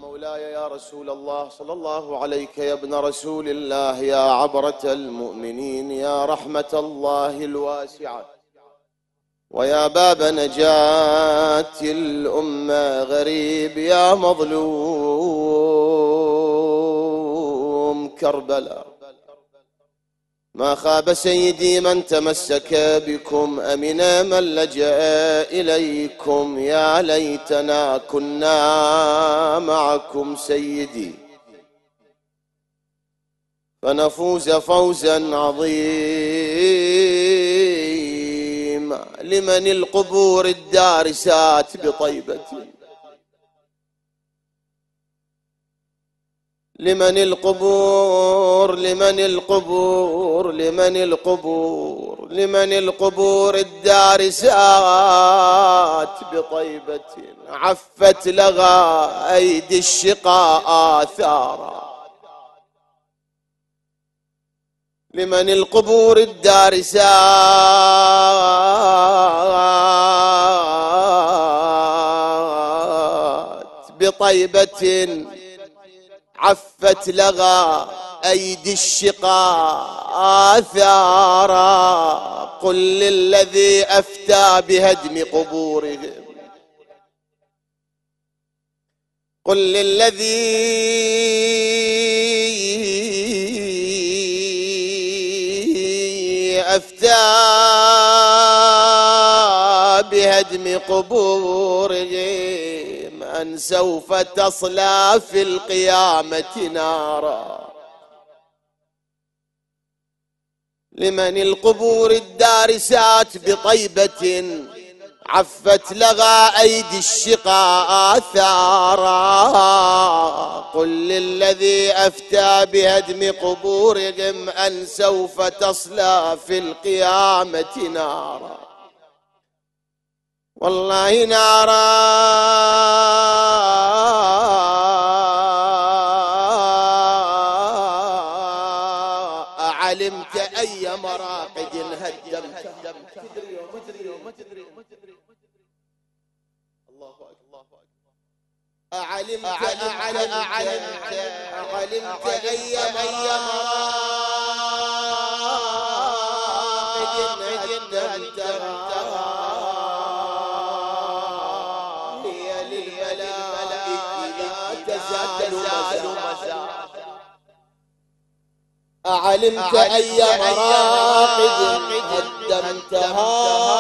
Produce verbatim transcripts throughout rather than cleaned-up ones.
مولاي يا رسول الله صلى الله عليك يا ابن رسول الله، يا عبرة المؤمنين، يا رحمة الله الواسعة، ويا باب نجاة الأمة، غريب يا مظلوم كربلاء. ما خاب سيدي من تمسك بكم، أمن من لجأ إليكم، يا ليتنا كنا معكم سيدي فنفوز فوزا عظيما. لمن القبور الدارسات بطيبة، لمن القبور لمن القبور لمن القبور لمن القبور الدارسات بطيبة، عفت لغى أيدي الشقاء آثارا. لمن القبور الدارسات بطيبة، عفت لغى أيدي الشقاء آثارا. قل للذي أفتى بهدم قبورهم، قل للذي أفتى بهدم قبورهم أن سوف تصلى في القيامة نارا. لمن القبور الدارسات بطيبة، عفت لغى أيدي الشقاء آثارا. قل للذي أفتى بهدم قبورهم أن سوف تصلى في القيامة نارا. والله نارا أعلمت أي مراقد هدمت. أعلمت أعلمت أعلمت أعلمت أي مراقد هدمت. هي للملائكة لا تزال مسارا. أعلمت أي مراقد هدمتها،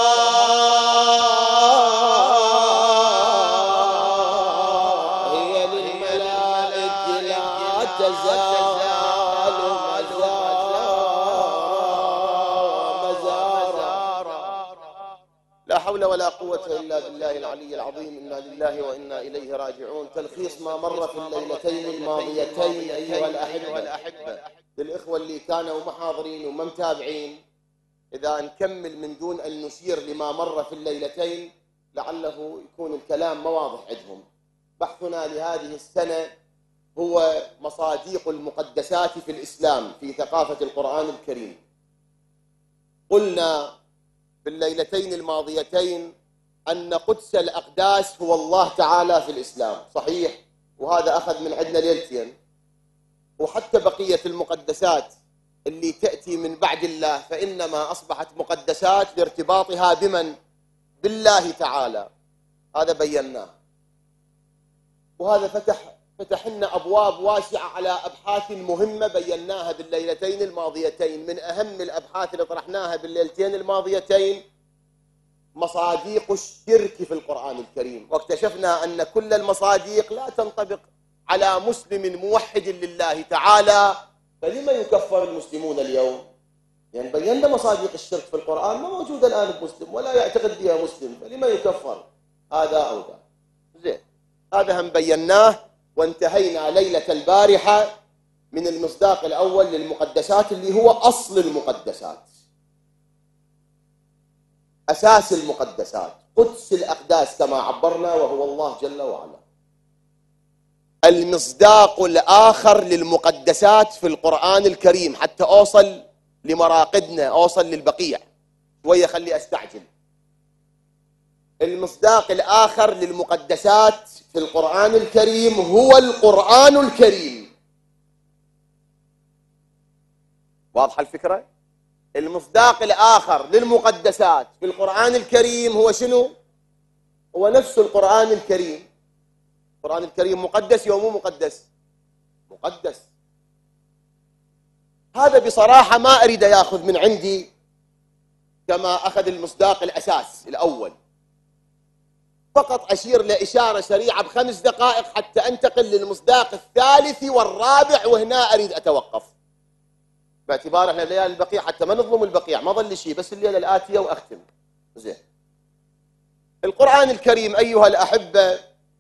لا حول ولا قوة إلا بالله العلي العظيم. إنا لله وإنا إليه راجعون. تلخيص ما مر في الليلتين الماضيتين أيها الأحبة للإخوة اللي كانوا محاضرين وما متابعين، إذا نكمل من دون أن نشير لما مر في الليلتين لعله يكون الكلام ما واضح عندهم. بحثنا لهذه السنة هو مصاديق المقدسات في الإسلام في ثقافة القرآن الكريم. قلنا في الليلتين الماضيتين أن قدس الأقداس هو الله تعالى في الإسلام، صحيح، وهذا أخذ من عندنا ليلتين. وحتى بقية المقدسات اللي تأتي من بعد الله فإنما أصبحت مقدسات لارتباطها بمن؟ بالله تعالى. هذا بيناه، وهذا فتح فتح لنا أبواب واسعة على أبحاث مهمة بيناها بالليلتين الماضيتين. من أهم الأبحاث اللي طرحناها بالليلتين الماضيتين مصاديق الشرك في القرآن الكريم، واكتشفنا أن كل المصاديق لا تنطبق على مسلم موحد لله تعالى. فلما يكفر المسلمون اليوم؟ يعني بينا مصاديق الشرك في القرآن ما موجودة الآن بمسلم ولا يعتقد بها مسلم، فلما يكفر هذا أو ذا؟ زين، هذا هم بيناه. وانتهينا ليلة البارحة من المصداق الأول للمقدسات اللي هو أصل المقدسات، أساس المقدسات، قدس الأقداس كما عبرنا، وهو الله جل وعلا. المصداق الآخر للمقدسات في القرآن الكريم حتى أوصل لمراقدنا، أوصل للبقيع شوية، خلي أستعجل. المصداق الآخر للمقدسات في القرآن الكريم هو القرآن الكريم. واضحة الفكرة؟ المصداق الآخر للمقدسات في القرآن الكريم هو شنو؟ هو نفس القرآن الكريم. القرآن الكريم مقدس يوم مو مقدس؟ مقدس. هذا بصراحة ما أريد يأخذ من عندي كما أخذ المصداق الأساس الأول، فقط أشير لإشارة سريعة بخمس دقائق حتى أنتقل للمصداق الثالث والرابع، وهنا أريد أتوقف باعتبار احنا ليالي البقيع حتى ما نظلم البقيع، ما ظل شيء بس الليلة الآتية وأختم. زين. القرآن الكريم أيها الأحبة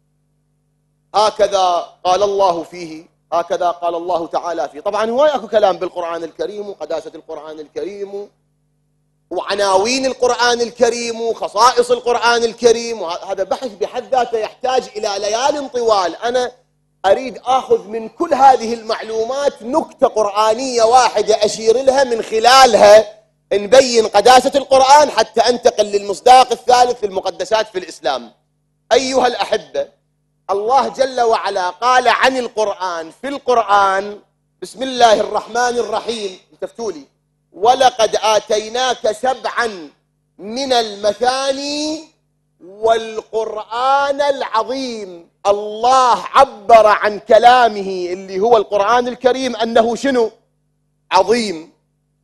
هكذا قال الله فيه، هكذا قال الله تعالى فيه. طبعا هواي اكو كلام بالقرآن الكريم وقداسة القرآن الكريم وعناوين القرآن الكريم وخصائص القرآن الكريم، وهذا بحث بحد ذاته يحتاج إلى ليال طوال. أنا أريد آخذ من كل هذه المعلومات نكتة قرآنية واحدة أشير لها من خلالها نبين قداسة القرآن حتى أنتقل للمصداق الثالث للمقدسات في الإسلام. أيها الأحبة، الله جل وعلا قال عن القرآن في القرآن بسم الله الرحمن الرحيم، انتفتولي: ولقد آتيناك سبعا من المثاني والقرآن العظيم. الله عبر عن كلامه اللي هو القرآن الكريم أنه شنو؟ عظيم.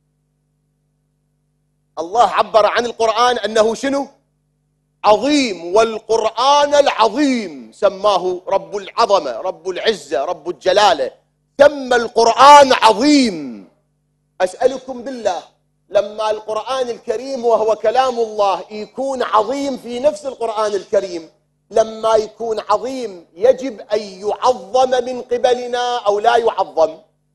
الله عبر عن القرآن أنه شنو؟ عظيم. والقرآن العظيم سماه رب العظمة، رب العزة، رب الجلالة، سمى القرآن عظيم. أسألكم بالله، لما القرآن الكريم وهو كلام الله يكون عظيم في نفس القرآن الكريم، لما يكون عظيم يجب أن يعظم من قبلنا أو لا يعظم؟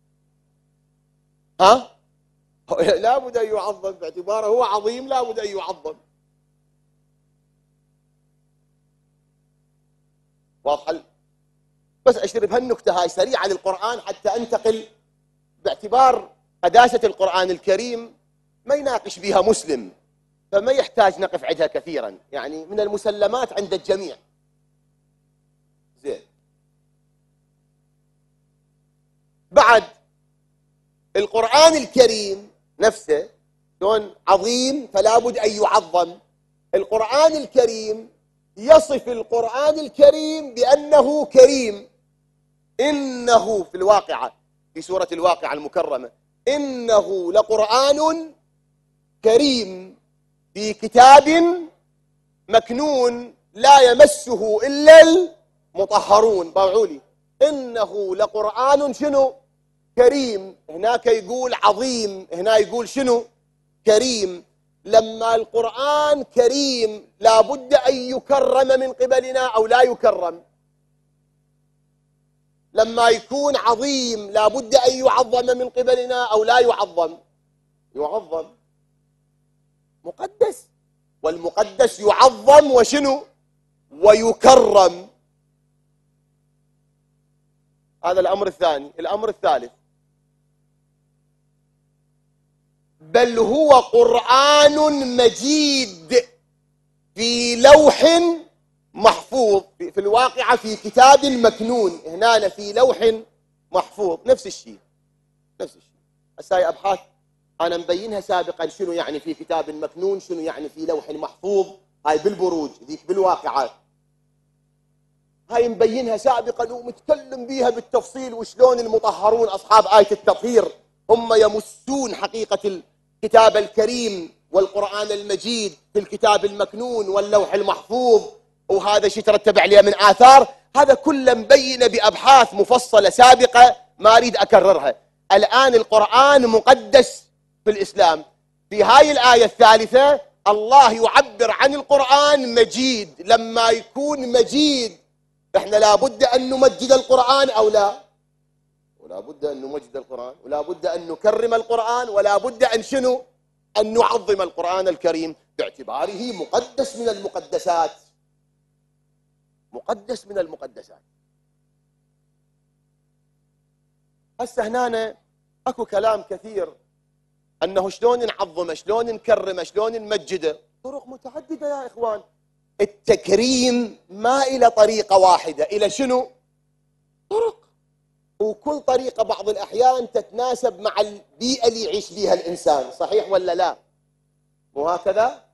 ها؟ لا بد أن يعظم باعتباره هو عظيم، لا بد أن يعظم. واضح؟ بس أشير بهالنكتة هاي سريعة للقرآن حتى أنتقل، باعتبار قداسة القرآن الكريم ما يناقش بها مسلم، فما يحتاج نقف عندها كثيرا، يعني من المسلمات عند الجميع. زين. بعد القرآن الكريم نفسه شلون عظيم فلا بد أن يعظم. القرآن الكريم يصف القرآن الكريم بأنه كريم. إنه في الواقعة، في سورة الواقعة المكرمة: إنه لقرآن كريم في كتاب مكنون لا يمسه إلا المطهرون. باوعوا لي: إنه لقرآن شنو؟ كريم. هناك يقول عظيم، هنا يقول شنو؟ كريم. لما القرآن كريم لابد أن يكرم من قبلنا أو لا يكرم؟ لما يكون عظيم لابد أن يعظم من قبلنا أو لا يعظم؟ يعظم. مقدس، والمقدس يعظم وشنو؟ ويكرم. هذا الأمر الثاني. الأمر الثالث: بل هو قرآن مجيد في لوح محفوظ. في الواقعة في كتاب مكنون، هنا في لوح محفوظ. نفس الشيء، نفس الشيء. هسه هاي أبحاث أنا مبينها سابقا، شنو يعني في كتاب مكنون، شنو يعني في لوح محفوظ. هاي بالبروج، ذيك بالواقعات. هاي مبينها سابقا ومتكلم بيها بالتفصيل، وشلون المطهرون أصحاب آية التطهير هم يمسون حقيقة الكتاب الكريم والقرآن المجيد في الكتاب المكنون واللوح المحفوظ، وهذا شيء ترتب عليه من آثار. هذا كله مبين بأبحاث مفصلة سابقة ما أريد أكررها. الآن القرآن مقدس في الإسلام. في هاي الآية الثالثة الله يعبر عن القرآن مجيد. لما يكون مجيد احنا لابد أن نمجد القرآن أو لا؟ ولا بد أن نمجد القرآن، ولا بد أن نكرم القرآن، ولا بد أن شنو؟ أن نعظم القرآن الكريم باعتباره مقدس من المقدسات. مقدس من المقدسات. هسه هنا اكو كلام كثير انه شلون نعظمه، شلون نكرمه، شلون نمجده. طرق متعدده يا اخوان. التكريم ما إلى طريقة واحدة، إلى شنو؟ طرق، وكل طريقة بعض الأحيان تتناسب مع البيئة اللي يعيش فيها الإنسان. صحيح ولا لا؟ وهكذا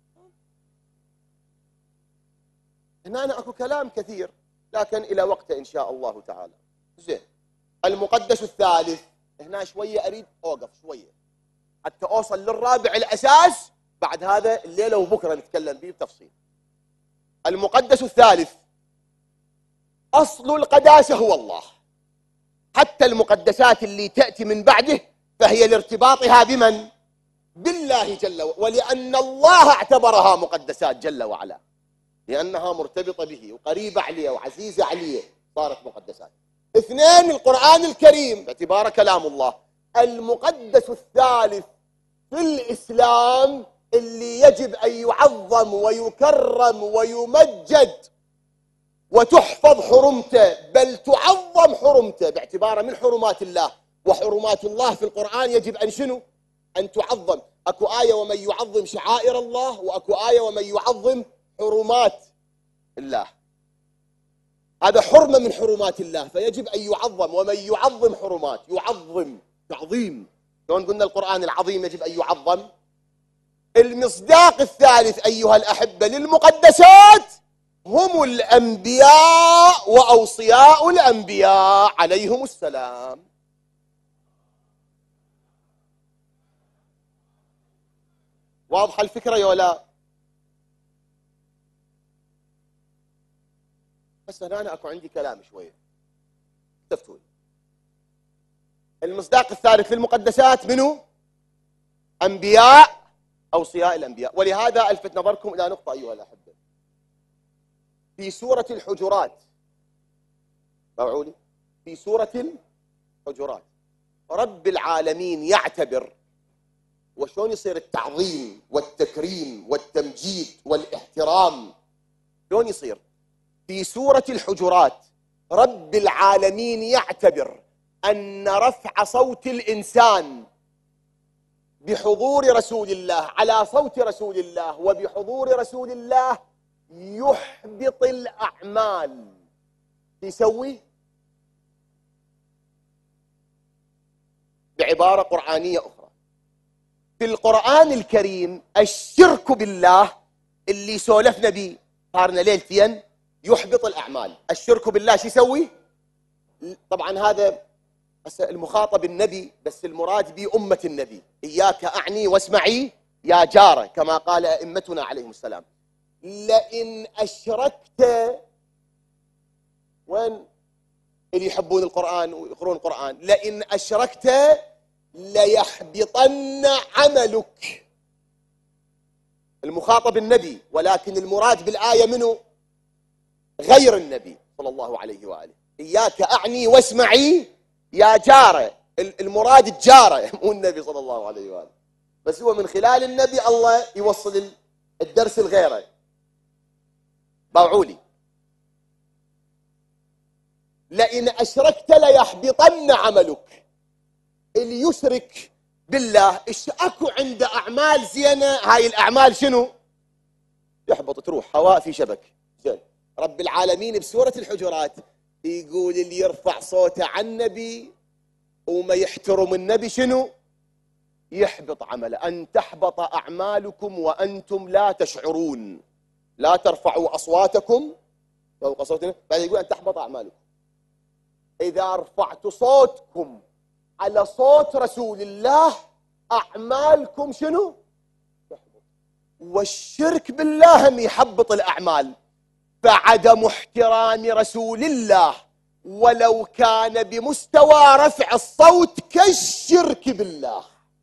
هنا أنا أكو كلام كثير لكن إلى وقته إن شاء الله تعالى. زين، المقدس الثالث هنا شوية أريد أوقف شوية حتى أوصل للرابع الأساس، بعد هذا الليلة وبكرة نتكلم به بتفصيل. المقدس الثالث أصل القداسة هو الله، حتى المقدسات اللي تأتي من بعده فهي لارتباطها بمن؟ بالله جل وعلا، ولأن الله اعتبرها مقدسات جل وعلا، لأنها مرتبطة به وقريبة عليه وعزيزة عليه صارت مقدسات. اثنين، القرآن الكريم باعتباره كلام الله. المقدس الثالث في الإسلام اللي يجب أن يعظم ويكرم ويمجد وتحفظ حرمته، بل تعظم حرمته باعتباره من حرمات الله، وحرمات الله في القرآن يجب أن شنو؟ أن تعظم. أكو آية ومن يعظم شعائر الله، وأكو آية ومن يعظم حرمات الله. هذا حرمة من حرمات الله فيجب أن يعظم، ومن يعظم حرمات يعظم تعظيم. شلون قلنا القرآن العظيم يجب أن يعظم. المصداق الثالث أيها الأحبة للمقدسات هم الأنبياء وأوصياء الأنبياء عليهم السلام. واضحة الفكرة يا ولا؟ بس هنا أكو عندي كلام شوية تفتون. المصداق الثالث للمقدسات منو؟ أنبياء أوصياء الأنبياء. ولهذا ألفت نظركم إلى نقطة أيها الأحبة، في سورة الحجرات، اسمعوا لي، في سورة الحجرات رب العالمين يعتبر، وشلون يصير التعظيم والتكريم والتمجيد والاحترام، شلون يصير؟ في سورة الحجرات رب العالمين يعتبر أن رفع صوت الإنسان بحضور رسول الله على صوت رسول الله وبحضور رسول الله يحبط الأعمال. يسوي بعبارة قرآنية أخرى في القرآن الكريم الشرك بالله اللي سولفنا به صارنا ليلتين يحبط الأعمال. الشرك بالله شو يسوي؟ طبعا هذا المخاطب النبي، بس المراد به أمة النبي. إياك أعني واسمعي يا جارة كما قال أئمتنا عليهم السلام. لئن أشركت، وين اللي يحبون القرآن ويقرون القرآن؟ لئن أشركت ليحبطن عملك. المخاطب النبي، ولكن المراد بالآية منه غير النبي صلى الله عليه وآله. إياك أعني واسمعي يا جارة، المراد الجارة مو النبي صلى الله عليه وآله، بس هو من خلال النبي الله يوصل الدرس الغيره. باوعولي، لئن أشركت ليحبطن عملك. اللي يشرك بالله إيش أكو عنده أعمال زينة، هاي الأعمال شنو؟ يحبط، تروح هواء في شبك. زين، رب العالمين بسورة الحجرات يقول اللي يرفع صوته عن النبي وما يحترم النبي شنو؟ يحبط عمله. أن تحبط أعمالكم وأنتم لا تشعرون، لا ترفعوا أصواتكم فوق صوت النبي. بعد يقول أن تحبط أعمالكم. إذا رفعت صوتكم على صوت رسول الله أعمالكم شنو؟ تحبط. والشرك بالله هم يحبط الأعمال. فعدم احترام رسول الله ولو كان بمستوى رفع الصوت كالشرك بالله.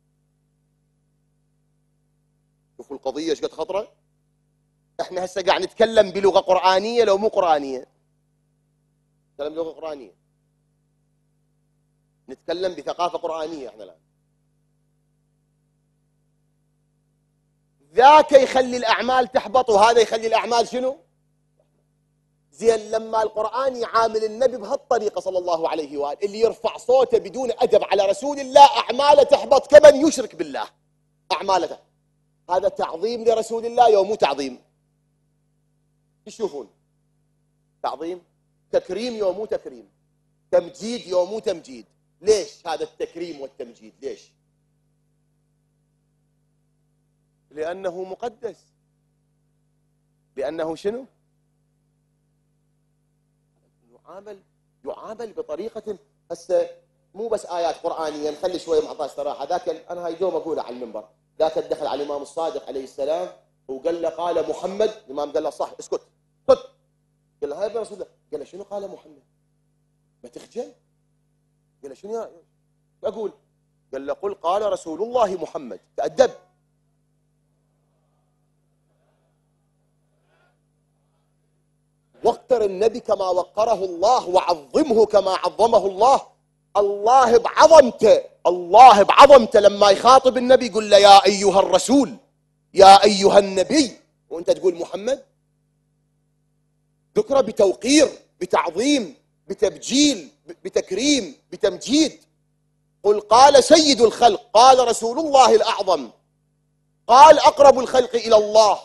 شوفوا القضية ايش قد خطرة. احنا هسه قاعد نتكلم بلغة قرآنية لو مو قرآنية؟ نتكلم بلغة قرآنية، نتكلم بثقافة قرآنية احنا الآن. ذاك يخلي الأعمال تحبط وهذا يخلي الأعمال شنو؟ زين، لما القرآن يعامل النبي بهالطريقة صلى الله عليه وآله، اللي يرفع صوته بدون أدب على رسول الله أعماله تحبط كمن يشرك بالله أعماله. هذا تعظيم لرسول الله يوم مو تعظيم؟ تشوفون تعظيم، تكريم يوم مو تكريم، تمجيد يوم مو تمجيد. ليش هذا التكريم والتمجيد؟ ليش؟ لأنه مقدس. لأنه شنو؟ يعامل يعامل بطريقة. هسه مو بس آيات قرآنية، نخلي شوية معطاه استراحة. ذاك أنا هاي دوم أقوله على المنبر، ذاك دخل على الإمام الصادق عليه السلام وقال له قال محمد. الإمام قال له صح، اسكت اسكت. قال له هاي يا رسول الله. قال له شنو قال محمد؟ ما تخجل؟ قال له شنو يا أقول؟ قال له قل قال رسول الله محمد. تأدب. وقر النبي كما وقره الله، وعظمه كما عظمه الله. الله بعظمته، الله بعظمته لما يخاطب النبي يقول له يا أيها الرسول، يا أيها النبي، وأنت تقول محمد. ذكره بتوقير، بتعظيم، بتبجيل، بتكريم، بتمجيد. قل قال سيد الخلق، قال رسول الله الأعظم، قال أقرب الخلق إلى الله.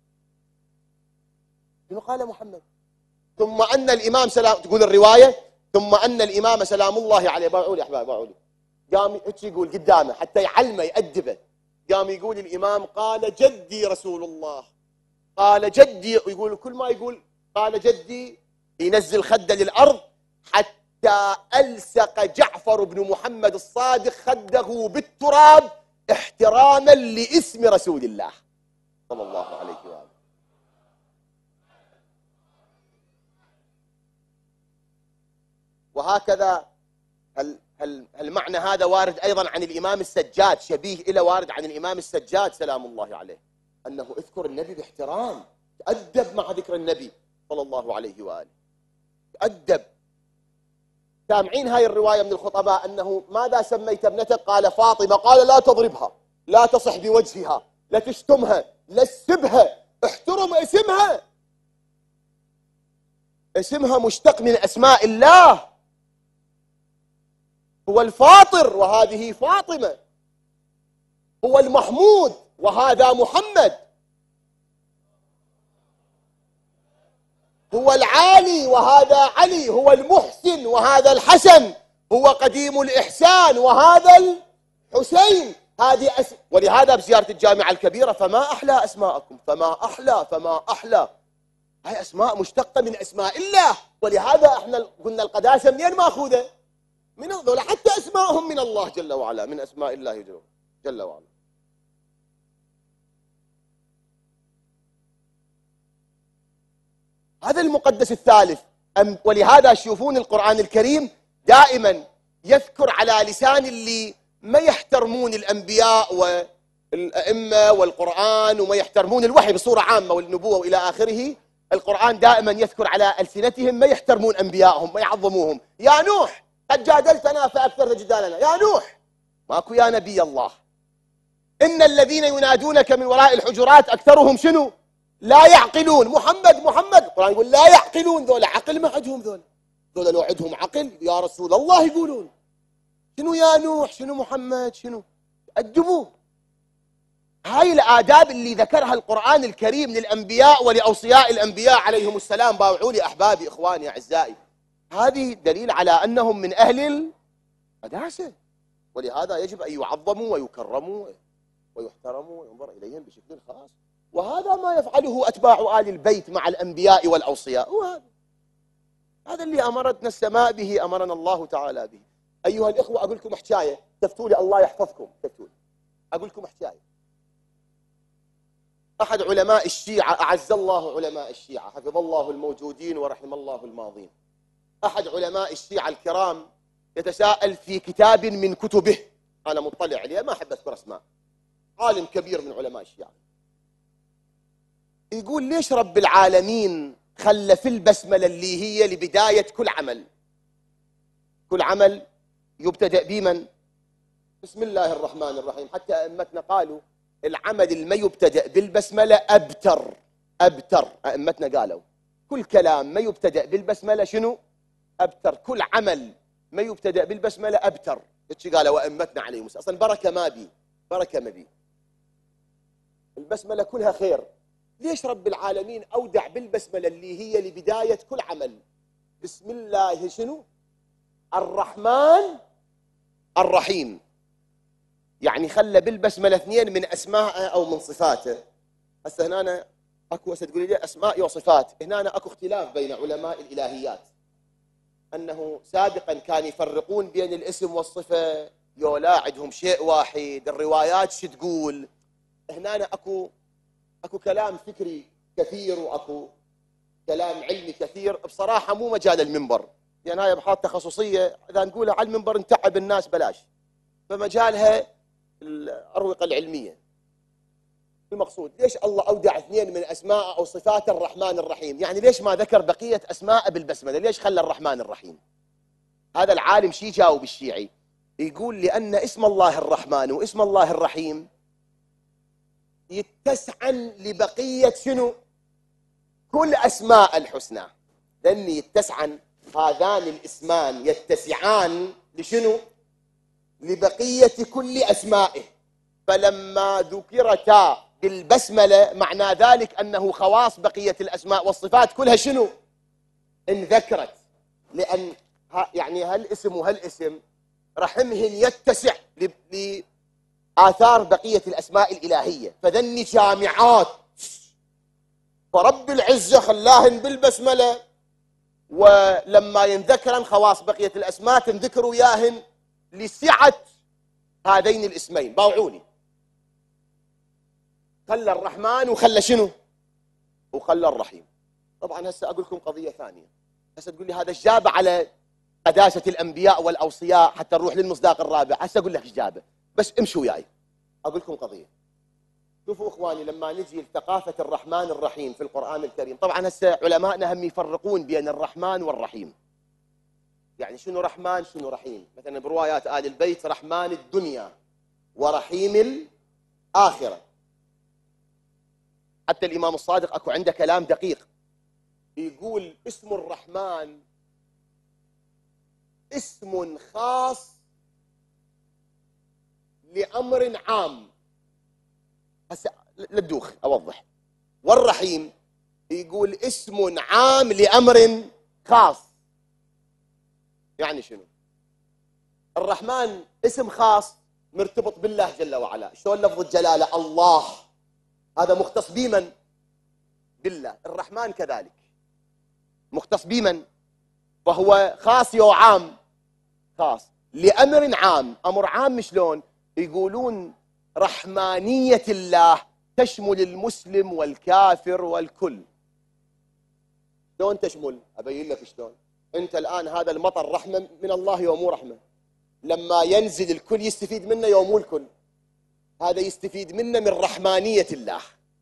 شنو قال محمد؟ ثم أن الإمام سلام، تقول الرواية ثم أن الإمام سلام الله عليه، باعوا لي أحباب باعوا لي، قام هيك يقول قدامه حتى يعلمه يأدبه. قام يقول الإمام قال جدي رسول الله، قال جدي، ويقول كل ما يقول قال جدي ينزل خده للأرض حتى ألصق جعفر بن محمد الصادق خده بالتراب احتراما لاسم رسول الله صلى الله عليه وآله. وهكذا هل هل المعنى هذا وارد أيضا عن الإمام السجاد، شبيه إلى وارد عن الإمام السجاد سلام الله عليه، أنه اذكر النبي باحترام، تأدب مع ذكر النبي صلى الله عليه وآله، تأدب. سامعين هاي الرواية من الخطباء أنه ماذا سميت ابنتك؟ قال فاطمة. قال لا تضربها، لا تصح بوجهها، لا تشتمها، لا تسبها، احترم اسمها. اسمها مشتق من أسماء الله، هو الفاطر وهذه فاطمة، هو المحمود وهذا محمد، هو العالي وهذا علي، هو المحسن وهذا الحسن، هو قديم الإحسان وهذا الحسين. هذه أس... ولهذا بزيارة الجامعة الكبيرة فما أحلى أسماءكم، فما أحلى فما أحلى، هاي أسماء مشتقة من أسماء الله. ولهذا احنا قلنا القداسة منين ماخوذة؟ من هذول، حتى أسماءهم من الله جل وعلا، من أسماء الله جل وعلا. هذا المقدس الثالث. ولهذا تشوفون القرآن الكريم دائما يذكر على لسان اللي ما يحترمون الأنبياء والأئمة والقرآن وما يحترمون الوحي بصورة عامة والنبوة وإلى آخره. القرآن دائما يذكر على ألسنتهم ما يحترمون أنبيائهم، ما يعظموهم. يا نوح قد جادلتنا فأكثرت جدالنا. يا نوح ماكو يا نبي الله. إن الذين ينادونك من وراء الحجرات أكثرهم شنو؟ لا يعقلون. محمد محمد القرآن يقول لا يعقلون. ذولا عقل ما عندهم، ذولا ذولا لو عندهم عقل يا رسول الله يقولون. شنو يا نوح؟ شنو محمد؟ شنو؟ أدبوه. هاي الآداب اللي ذكرها القرآن الكريم للأنبياء ولأوصياء الأنبياء عليهم السلام. باوعوا لي أحبابي إخواني أعزائي، هذه دليل على أنهم من أهل القداسة، ولهذا يجب أن يعظموا ويكرموا ويحترموا وينظر إليهم بشكل خاص. وهذا ما يفعله أتباع آل البيت مع الأنبياء والأوصياء. وهذا هذا اللي أمرتنا السماء به، أمرنا الله تعالى به. أيها الإخوة أقول لكم حكاية، تفتوا لي الله يحفظكم، تفتوا لي. أقول لكم حكاية. أحد علماء الشيعة، أعز الله علماء الشيعة، حفظ الله الموجودين ورحم الله الماضين. أحد علماء الشيعة الكرام يتساءل في كتاب من كتبه، أنا مطلع عليه ما أحب أذكر أسماء، عالم كبير من علماء الشيعة، يقول ليش رب العالمين خلى في البسملة اللي هي لبداية كل عمل، كل عمل يبتدأ بمن؟ بسم الله الرحمن الرحيم. حتى أئمتنا قالوا العمل الما يبتدأ بالبسملة أبتر، أبتر. أئمتنا قالوا كل كلام ما يبتدأ بالبسملة شنو؟ أبتر. كل عمل ما يبتدأ بالبسملة أبتر. ايش قالوا أئمتنا عليهم؟ أصلا بركة ما بي، بركة ما بي. البسملة كلها خير، ليش رب العالمين أودع بالبسملة اللي هي لبداية كل عمل بسم الله شنو؟ الرحمن الرحيم. يعني خلى بالبسملة اثنين من أسمائه أو من صفاته. هسه هنا أنا أكو هسه تقولي لي أسماء وصفات، هنا أنا أكو اختلاف بين علماء الإلهيات، أنه سابقا كانوا يفرقون بين الاسم والصفة، يولا عندهم شيء واحد، الروايات شو تقول. هنا أنا أكو أكو كلام فكري كثير وأكو كلام علمي كثير، بصراحة مو مجال المنبر، يعني هاي أبحاث تخصصية إذا نقولها على المنبر نتعب الناس بلاش، فمجالها الأروقة العلمية. المقصود ليش الله أودع اثنين من أسماء أو صفات الرحمن الرحيم؟ يعني ليش ما ذكر بقية أسماء بالبسملة؟ ليش خلى الرحمن الرحيم؟ هذا العالم شي جاوب الشيعي، يقول لأن اسم الله الرحمن واسم الله الرحيم يتسعن لبقية شنو؟ كل أسماء الحسنى، لأن يتسعن هذان الاسمان يتسعان لشنو؟ لبقية كل أسمائه. فلما ذكرتا بالبسملة معنى ذلك أنه خواص بقية الأسماء والصفات كلها شنو؟ انذكرت، لأن يعني هالاسم وهالاسم رحمهن يتسع لآثار بقية الأسماء الإلهية، فذني جامعات، فرب العزة خلاهن بالبسملة، ولما ينذكرن خواص بقية الأسماء تنذكروا ياهن لسعة هذين الاسمين. باوعوني، خلى الرحمن وخلى شنو؟ وخلى الرحيم. طبعا هسه أقول لكم قضية ثانية، هسه تقول لي هذا الجابة على قداسة الأنبياء والأوصياء حتى نروح للمصداق الرابع، هسه أقول لك الجابة، بس امشوا وياي أقول لكم قضية. شوفوا إخواني، لما نجي لثقافة الرحمن الرحيم في القرآن الكريم، طبعا هسه علماءنا هم يفرقون بين الرحمن والرحيم، يعني شنو رحمن شنو رحيم. مثلا بروايات آل البيت رحمن الدنيا ورحيم الآخرة. حتى الإمام الصادق أكو عنده كلام دقيق، يقول اسم الرحمن اسم خاص لأمر عام. هسه للدوخ أوضح. والرحيم يقول اسم عام لأمر خاص. يعني شنو؟ الرحمن اسم خاص مرتبط بالله جل وعلا، شلون لفظ الجلالة الله، هذا مختص بمن؟ بالله. الرحمن كذلك مختص بمن؟ فهو خاص يو عام، خاص لأمر عام. أمر عام شلون؟ يقولون رحمانية الله تشمل المسلم والكافر والكل. شلون تشمل؟ أبين لك شلون. أنت الآن هذا المطر رحمة من الله يوم مو رحمة؟ لما ينزل الكل يستفيد منه يوم مو الكل؟ هذا يستفيد منه من رحمانية الله.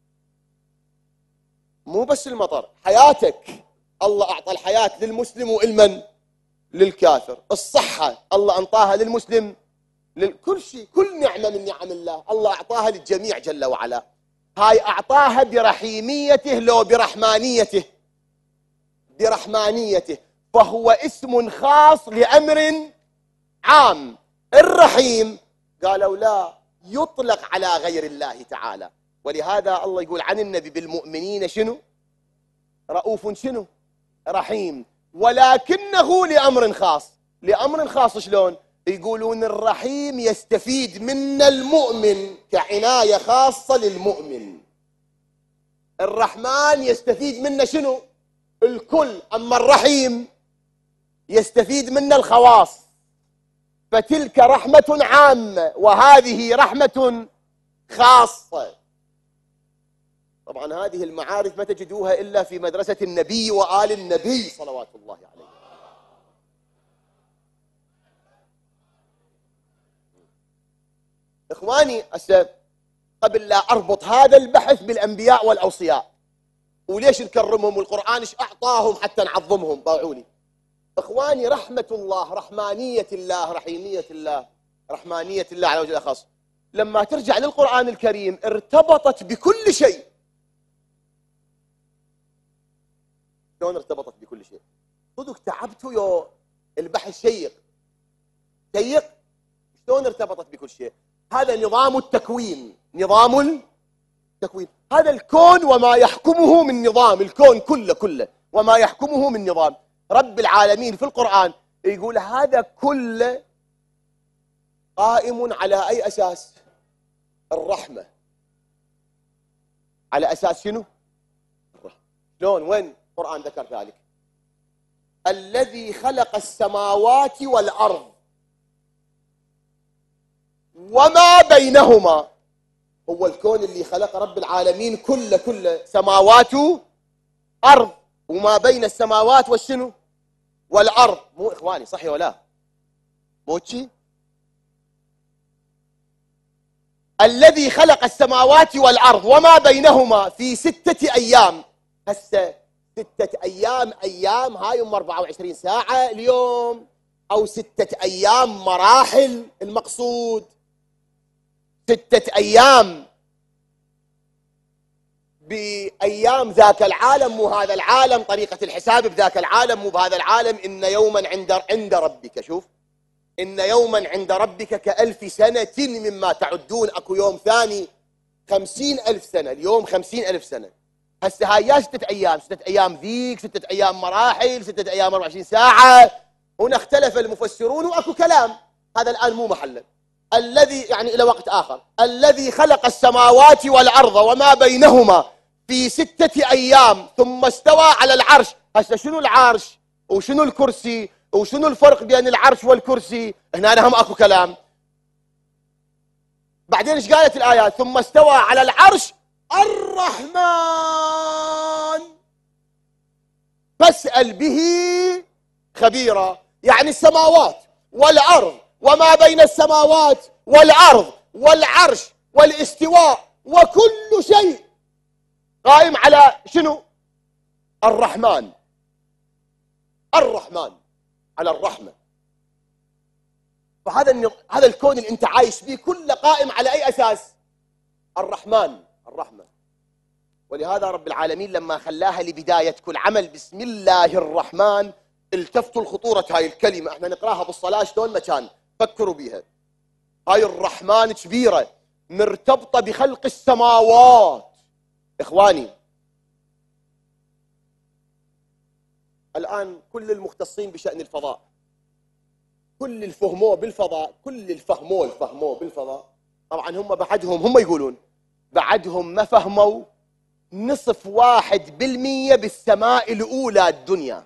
مو بس المطر، حياتك الله أعطى الحياة للمسلم والمن؟ للكافر. الصحة الله أنطاها للمسلم لكل شيء، كل نعمة من نعم الله الله أعطاها للجميع جل وعلا. هاي أعطاها برحيميته لو برحمانيته؟ برحمانيته. فهو اسم خاص لأمر عام. الرحيم قالوا لا يطلق على غير الله تعالى، ولهذا الله يقول عن النبي بالمؤمنين شنو؟ رؤوف شنو؟ رحيم. ولكنه لأمر خاص. لأمر خاص شلون؟ يقولون الرحيم يستفيد من المؤمن كعناية خاصة للمؤمن، الرحمن يستفيد منه شنو؟ الكل. أما الرحيم يستفيد منه الخواص. فتلك رحمة عامة وهذه رحمة خاصة. طبعا هذه المعارف ما تجدوها إلا في مدرسة النبي وآل النبي صلوات الله عليه. إخواني هسه قبل لا أربط هذا البحث بالأنبياء والأوصياء وليش نكرمهم والقرآن ايش أعطاهم حتى نعظمهم، باعوني إخواني. رحمة الله، رحمانية الله، رحيمية الله، رحمانية الله على وجه الأخص لما ترجع للقرآن الكريم ارتبطت بكل شيء. شلون ارتبطت بكل شيء؟ صدق تعبتوا يو البحث شيق شيق. شلون ارتبطت بكل شيء؟ هذا نظام التكوين، نظام تكوين هذا الكون وما يحكمه من نظام، الكون كله كله وما يحكمه من نظام. رب العالمين في القرآن يقول هذا كله قائم على أي أساس؟ الرحمة. على أساس شنو؟ الرحمة. شلون؟ وين القرآن ذكر ذلك؟ الذي خلق السماوات والأرض وما بينهما. هو الكون اللي خلق رب العالمين كله كله سماوات أرض وما بين السماوات والشنو؟ والأرض. مو إخواني صحي ولا مو شي؟ الذي خلق السماوات والأرض وما بينهما في ستة أيام. هسه ستة أيام، أيام هاي أم أربعة وعشرين ساعة اليوم، أو ستة أيام مراحل المقصود؟ ستة أيام بأيام ذاك العالم مو هذا العالم، طريقة الحساب بذاك العالم مو بهذا العالم. إن يوما عند عند ربك، شوف، إن يوما عند ربك كألف سنة مما تعدون. أكو يوم ثاني خمسين ألف سنة، اليوم خمسين ألف سنة. هسه هاي يا ستة أيام، ستة أيام ذيك، ستة أيام مراحل، ستة أيام أربعة وعشرين ساعة. هنا اختلف المفسرون وأكو كلام، هذا الآن مو محله. الذي يعني إلى وقت آخر. الذي خلق السماوات والأرض وما بينهما في ستة أيام ثم استوى على العرش. هسه شنو العرش وشنو الكرسي وشنو الفرق بين العرش والكرسي؟ هنا هم أكو كلام. بعدين ايش قالت الآيات؟ ثم استوى على العرش الرحمن فاسأل به خبيرا. يعني السماوات والأرض وما بين السماوات والأرض والعرش والاستواء وكل شيء قائم على شنو؟ الرحمن. الرحمن على الرحمة. فهذا هذا الكون اللي انت عايش فيه كله قائم على اي اساس؟ الرحمن، الرحمة. ولهذا رب العالمين لما خلاها لبداية كل عمل بسم الله الرحمن، التفتوا لخطورة هاي الكلمة. احنا نقراها بالصلاة شلون ما كان، فكروا بيها. هاي الرحمن كبيرة مرتبطة بخلق السماوات. إخواني الآن كل المختصين بشأن الفضاء، كل الفهموه بالفضاء، كل الفهموه الفهموه بالفضاء، طبعا هم بعدهم هم يقولون بعدهم ما فهموا نصف واحد بالمية بالسماء الأولى الدنيا.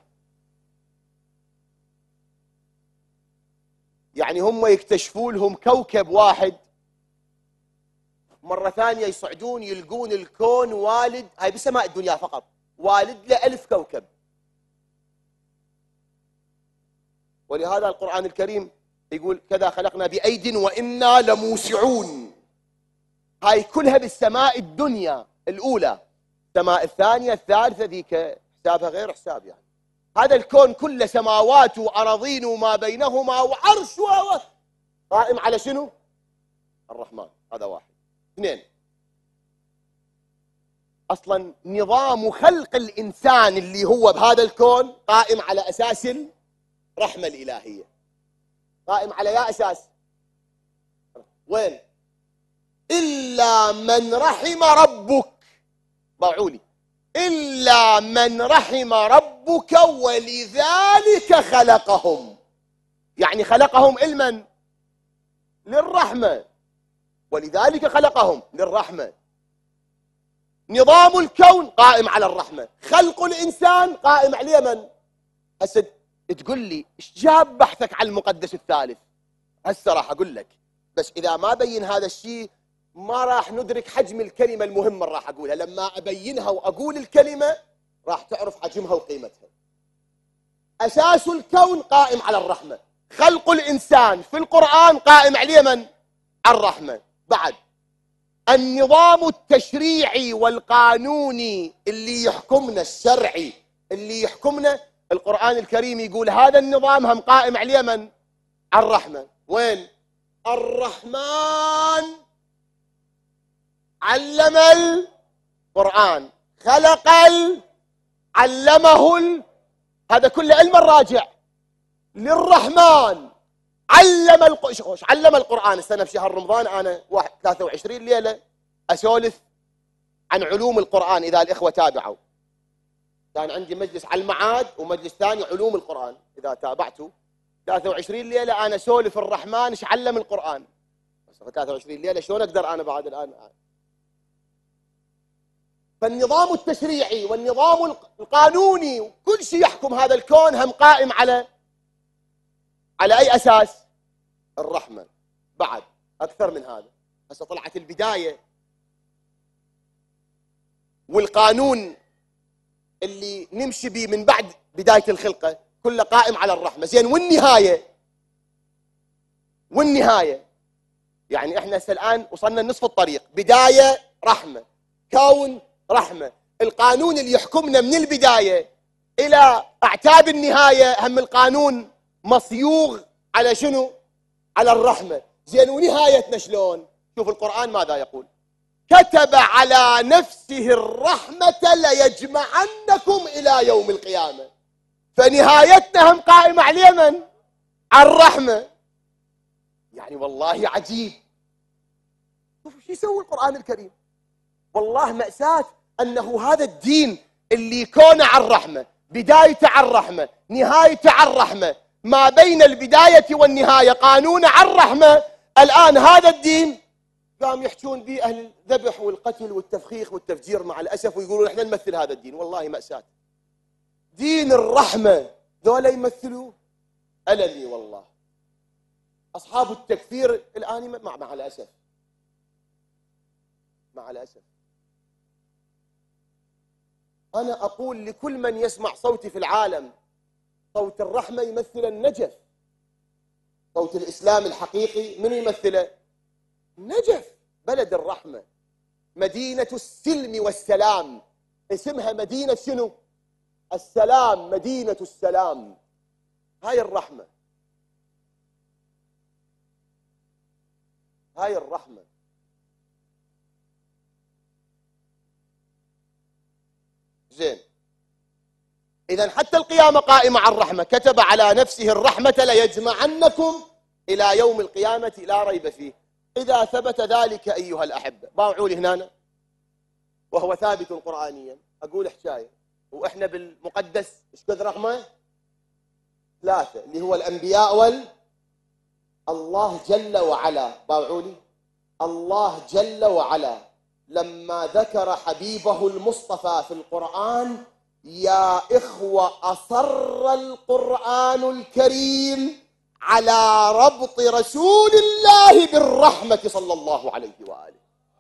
يعني هم يكتشفوا لهم كوكب واحد، مرة ثانية يصعدون يلقون الكون والد، هاي بسماء الدنيا فقط، والد له ألف كوكب. ولهذا القرآن الكريم يقول كذا خلقنا بأيد وإنا لموسعون. هاي كلها بالسماء الدنيا الأولى. السماء الثانية الثالثة ذيك حسابها غير حساب. يعني هذا الكون كله سماوات وأراضين وما بينهما وعرش و قائم على شنو؟ الرحمن. هذا واحد. اثنين، أصلا نظام خلق الإنسان اللي هو بهذا الكون قائم على أساس الرحمة الإلهية. قائم على يا أساس؟ وين؟ إلا من رحم ربك. باعولي إلا من رحم ربك ولذلك خلقهم. يعني خلقهم علما للرحمة، ولذلك خلقهم للرحمة. نظام الكون قائم على الرحمة، خلق الإنسان قائم على من؟ هسه تقول لي ايش جاب بحثك عن المقدس الثالث؟ هسه راح اقول لك، بس اذا ما بين هذا الشيء ما راح ندرك حجم الكلمة المهمة اللي راح اقولها. لما ابينها واقول الكلمة راح تعرف حجمها وقيمتها. اساس الكون قائم على الرحمة، خلق الانسان في القرآن قائم عليه من؟ على الرحمة. بعد النظام التشريعي والقانوني اللي يحكمنا، الشرعي اللي يحكمنا، القرآن الكريم يقول هذا النظام هم قائم عليه من؟ على الرحمة. وين؟ الرحمن علم القرآن، خلق ال... علمه ال... هذا كله علم الراجع للرحمن. علم الق... علم القرآن. السنة بشهر رمضان أنا واحد ثلاثة وعشرين ليلة أسولف عن علوم القرآن إذا الإخوة تابعوا. كان عندي مجلس على المعاد ومجلس ثاني علوم القرآن، إذا تابعتوا ثلاثة وعشرين ليلة أنا سولف الرحمن إيش علم القرآن. بس ثلاثة وعشرين ليلة شلون أقدر أنا بعد الآن؟ فالنظام التشريعي والنظام القانوني وكل شيء يحكم هذا الكون هم قائم على على أي أساس؟ الرحمة. بعد أكثر من هذا، هسه طلعت البداية والقانون اللي نمشي به من بعد بداية الخلقة كله قائم على الرحمة. زين والنهاية؟ والنهاية يعني احنا هسه الآن وصلنا لنصف الطريق، بداية رحمة، كون رحمة، القانون اللي يحكمنا من البداية إلى أعتاب النهاية هم القانون مصيوغ على شنو؟ على الرحمة. زين ونهايتنا شلون؟ شوف القرآن ماذا يقول: كتب على نفسه الرحمة ليجمعنكم إلى يوم القيامة. فنهايتنا هم قائمة على من؟ على الرحمة. يعني والله عجيب. شوفوا شو يسوي القرآن الكريم. والله مأساة أنه هذا الدين اللي كونه على الرحمة، بدايته على الرحمة، نهايته على الرحمة، ما بين البداية والنهاية قانون على الرحمة، الآن هذا الدين قام يحجون به أهل الذبح والقتل والتفخيخ والتفجير مع الأسف، ويقولون إحنا نمثل هذا الدين. والله مأساة. دين الرحمة ذولا يمثلوا ألمي والله. أصحاب التكفير الآن مع, مع الأسف مع الأسف أنا أقول لكل من يسمع صوتي في العالم: صوت الرحمة يمثل النجف. صوت الإسلام الحقيقي من يمثله؟ نجف، بلد الرحمة، مدينة السلم والسلام. اسمها مدينة شنو؟ السلام، مدينة السلام. هاي الرحمة، هاي الرحمة. زين، إذن حتى القيامة قائمة على الرحمة. كتب على نفسه الرحمة ليجمعنكم إلى يوم القيامة لا ريب فيه. إذا ثبت ذلك أيها الأحبة، باعوا لي هنا وهو ثابت قرآنيا. أقول حكاية، وإحنا بالمقدس إيش كثر رقمه؟ ثلاثة، اللي هو الأنبياء وال الله جل وعلا. باعوا لي الله جل وعلا لما ذكر حبيبه المصطفى في القرآن: يا إخوة أصر القرآن الكريم على ربط رسول الله بالرحمة صلى الله عليه وآله.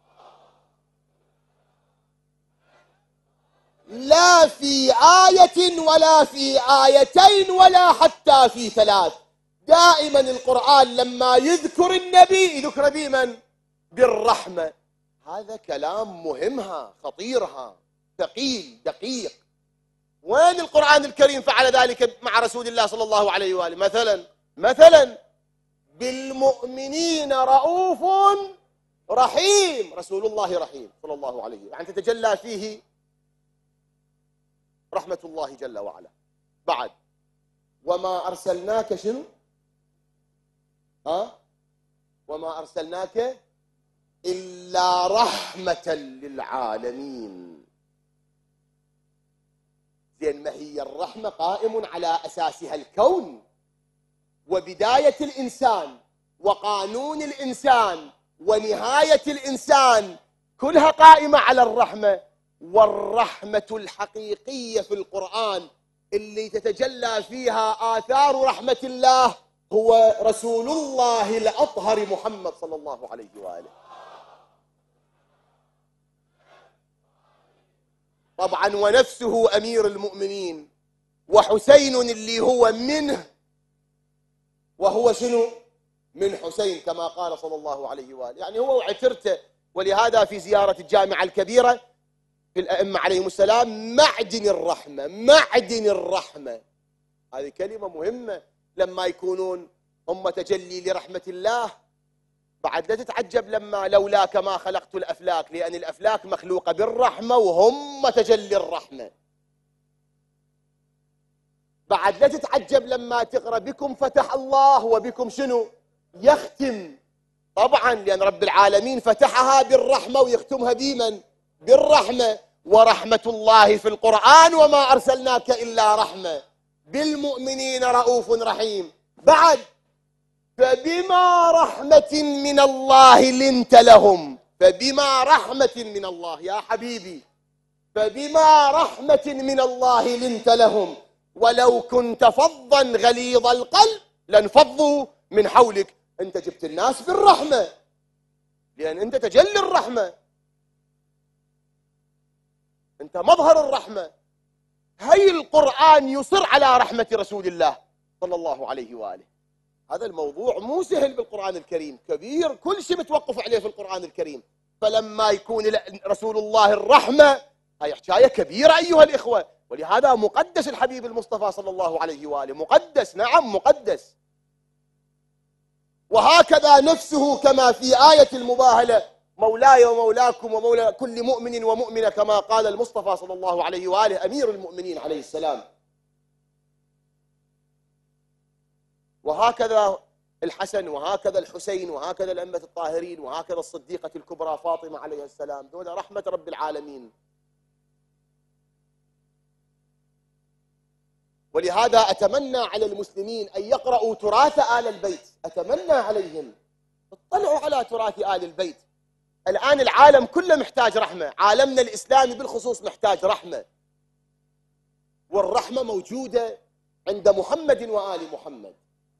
لا في آية ولا في آيتين ولا حتى في ثلاث، دائما القرآن لما يذكر النبي يذكر بمن؟ بالرحمة. هذا كلام مهمها، خطيرها، ثقيل، دقيق. وين القرآن الكريم فعل ذلك مع رسول الله صلى الله عليه وآله؟ مثلا مثلا بالمؤمنين رؤوف رحيم. رسول الله رحيم صلى الله عليه وسلم، يعني تتجلى فيه رحمة الله جل وعلا. بعد: وما أرسلناك شنو؟ ها؟ وما أرسلناك إلا رحمة للعالمين. زين، ما هي الرحمة قائم على أساسها الكون وبداية الإنسان وقانون الإنسان ونهاية الإنسان، كلها قائمة على الرحمة. والرحمة الحقيقية في القرآن اللي تتجلى فيها آثار رحمة الله هو رسول الله الأطهر محمد صلى الله عليه وآله. طبعا ونفسه أمير المؤمنين، وحسين اللي هو منه، وهو شنو؟ من حسين كما قال صلى الله عليه وآله. يعني هو وعترته. ولهذا في زيارة الجامعة الكبيرة في الأئمة عليهم السلام: معدن الرحمة، معدن الرحمة. هذه كلمة مهمة لما يكونون هم تجلي لرحمة الله. بعد لا تتعجب لما لولاك ما خلقت الأفلاك، لأن الأفلاك مخلوقة بالرحمة وهم تجلي الرحمة. بعد لا تتعجب لما تقرأ: بكم فتح الله وبكم شنو؟ يختم. طبعا لأن رب العالمين فتحها بالرحمة ويختمها بمن؟ بالرحمة، ورحمة الله في القرآن وما أرسلناك إلا رحمة بالمؤمنين رؤوف رحيم. بعد فبما رحمة من الله لنت لهم، فبما رحمة من الله يا حبيبي، فبما رحمة من الله لنت لهم، ولو كنت فظا غليظ القلب لانفضوا من حولك. أنت جبت الناس بالرحمة لأن أنت تجلي الرحمة، أنت مظهر الرحمة. هي القرآن يصر على رحمة رسول الله صلى الله عليه وآله. هذا الموضوع مو سهل بالقرآن الكريم، كبير، كل شيء متوقف عليه في القرآن الكريم. فلما يكون رسول الله الرحمة، هاي حكاية كبيرة أيها الإخوة، ولهذا مقدس الحبيب المصطفى صلى الله عليه وآله، مقدس، نعم مقدس. وهكذا نفسه كما في آية المباهلة: مولاي ومولاكم ومولى كل مؤمن ومؤمنة، كما قال المصطفى صلى الله عليه وآله أمير المؤمنين عليه السلام. وهكذا الحسن، وهكذا الحسين، وهكذا الأئمة الطاهرين، وهكذا الصديقة الكبرى فاطمة عليها السلام، دول رحمة رب العالمين. ولهذا أتمنى على المسلمين أن يقرأوا تراث آل البيت، أتمنى عليهم اطلعوا على تراث آل البيت. الآن العالم كله محتاج رحمة، عالمنا الإسلامي بالخصوص محتاج رحمة، والرحمة موجودة عند محمد وآل محمد.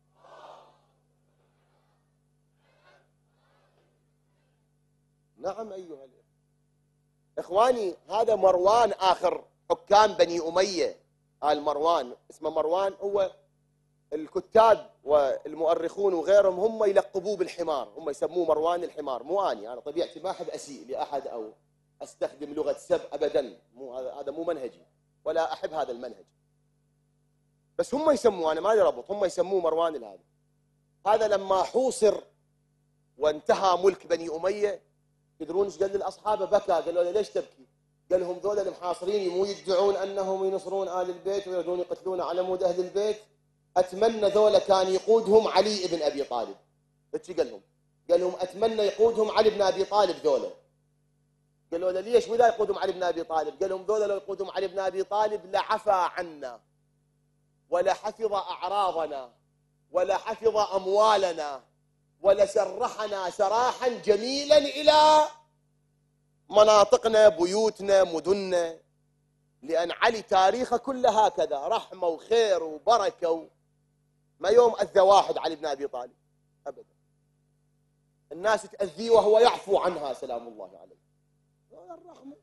نعم أيها الأخوة. إخواني، هذا مروان آخر حكام بني أمية، آل مروان، اسمه مروان، هو الكتاب والمؤرخون وغيرهم هم يلقبوه بالحمار، هم يسموه مروان الحمار. مو أني، أنا طبيعتي ما أحب أسيء لأحد أو أستخدم لغة سب أبدا، مو هذا مو منهجي، ولا أحب هذا المنهج. بس هم يسموه، أنا ما لي ربط، هم يسموه مروان الهذا. هذا لما حوصر وانتهى ملك بني أمية، تدرون ايش قال للأصحاب؟ بكى، قالوا له ليش تبكي؟ قال لهم ذولا المحاصرين مو يدعون أنهم ينصرون آل البيت ويريدون يقتلون على مود أهل البيت؟ أتمنى ذولا كان يقودهم علي بن أبي طالب. ايش قال لهم؟ قال لهم أتمنى يقودهم علي بن أبي طالب ذولا. قالوا له ليش ولا يقودهم علي بن أبي طالب؟ قال لهم ذولا لو يقودهم علي بن أبي طالب لعفى عنا، ولا حفظ أعراضنا، ولا حفظ أموالنا، ولسرحنا سراحا جميلا إلى مناطقنا، بيوتنا، مدننا. لأن علي تاريخه كله هكذا، رحمة وخير وبركة و... ما يوم أذى واحد علي بن أبي طالب أبدا. الناس تأذيه وهو يعفو عنها سلام الله عليه. الرحمة.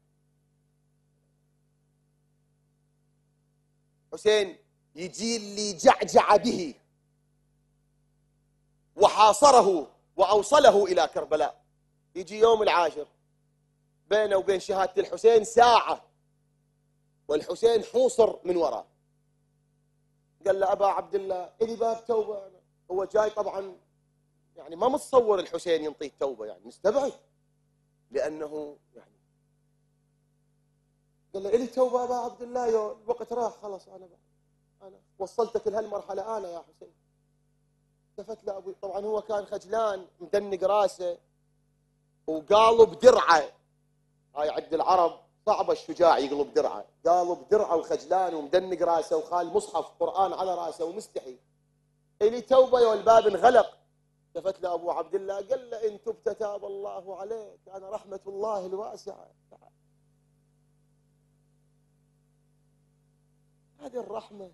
حسين يجي اللي جعجع به وحاصره وأوصله إلى كربلاء، يجي يوم العاشر بينه وبين شهادة الحسين ساعة، والحسين حوصر من وراه. قال له أبا عبد الله إلي باب توبة أنا. هو جاي طبعا يعني ما متصور الحسين ينطيه توبة، يعني مستبعد، لأنه يعني قال له إلي توبة أبا عبد الله، يو الوقت راح خلاص، أنا أنا وصلتك لهالمرحلة أنا يا حسين. التفت له أبوي، طبعا هو كان خجلان مدنق راسه وقالب درعه. هاي عند العرب صعبة الشجاع يقلب درعه، قالب درعه وخجلان ومدنق راسه وخال مصحف قرآن على راسه ومستحي. إلي توبة يا الباب انغلق. التفت له أبو عبد الله قال له إن تبت تاب الله عليك، أنا رحمة الله الواسعة. هذه الرحمة.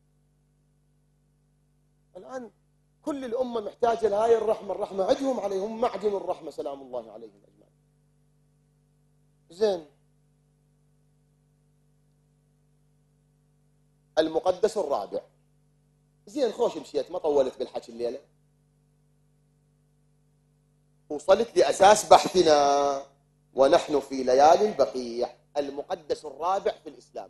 الآن كل الأمة محتاجة لهاي الرحمة، الرحمة عندهم عليهم معدن الرحمة سلام الله عليهم أجمعين. زين، المقدس الرابع. زين خوش مشيت، ما طولت بالحكي الليلة، وصلت لأساس بحثنا ونحن في ليالي البقيع. المقدس الرابع في الإسلام.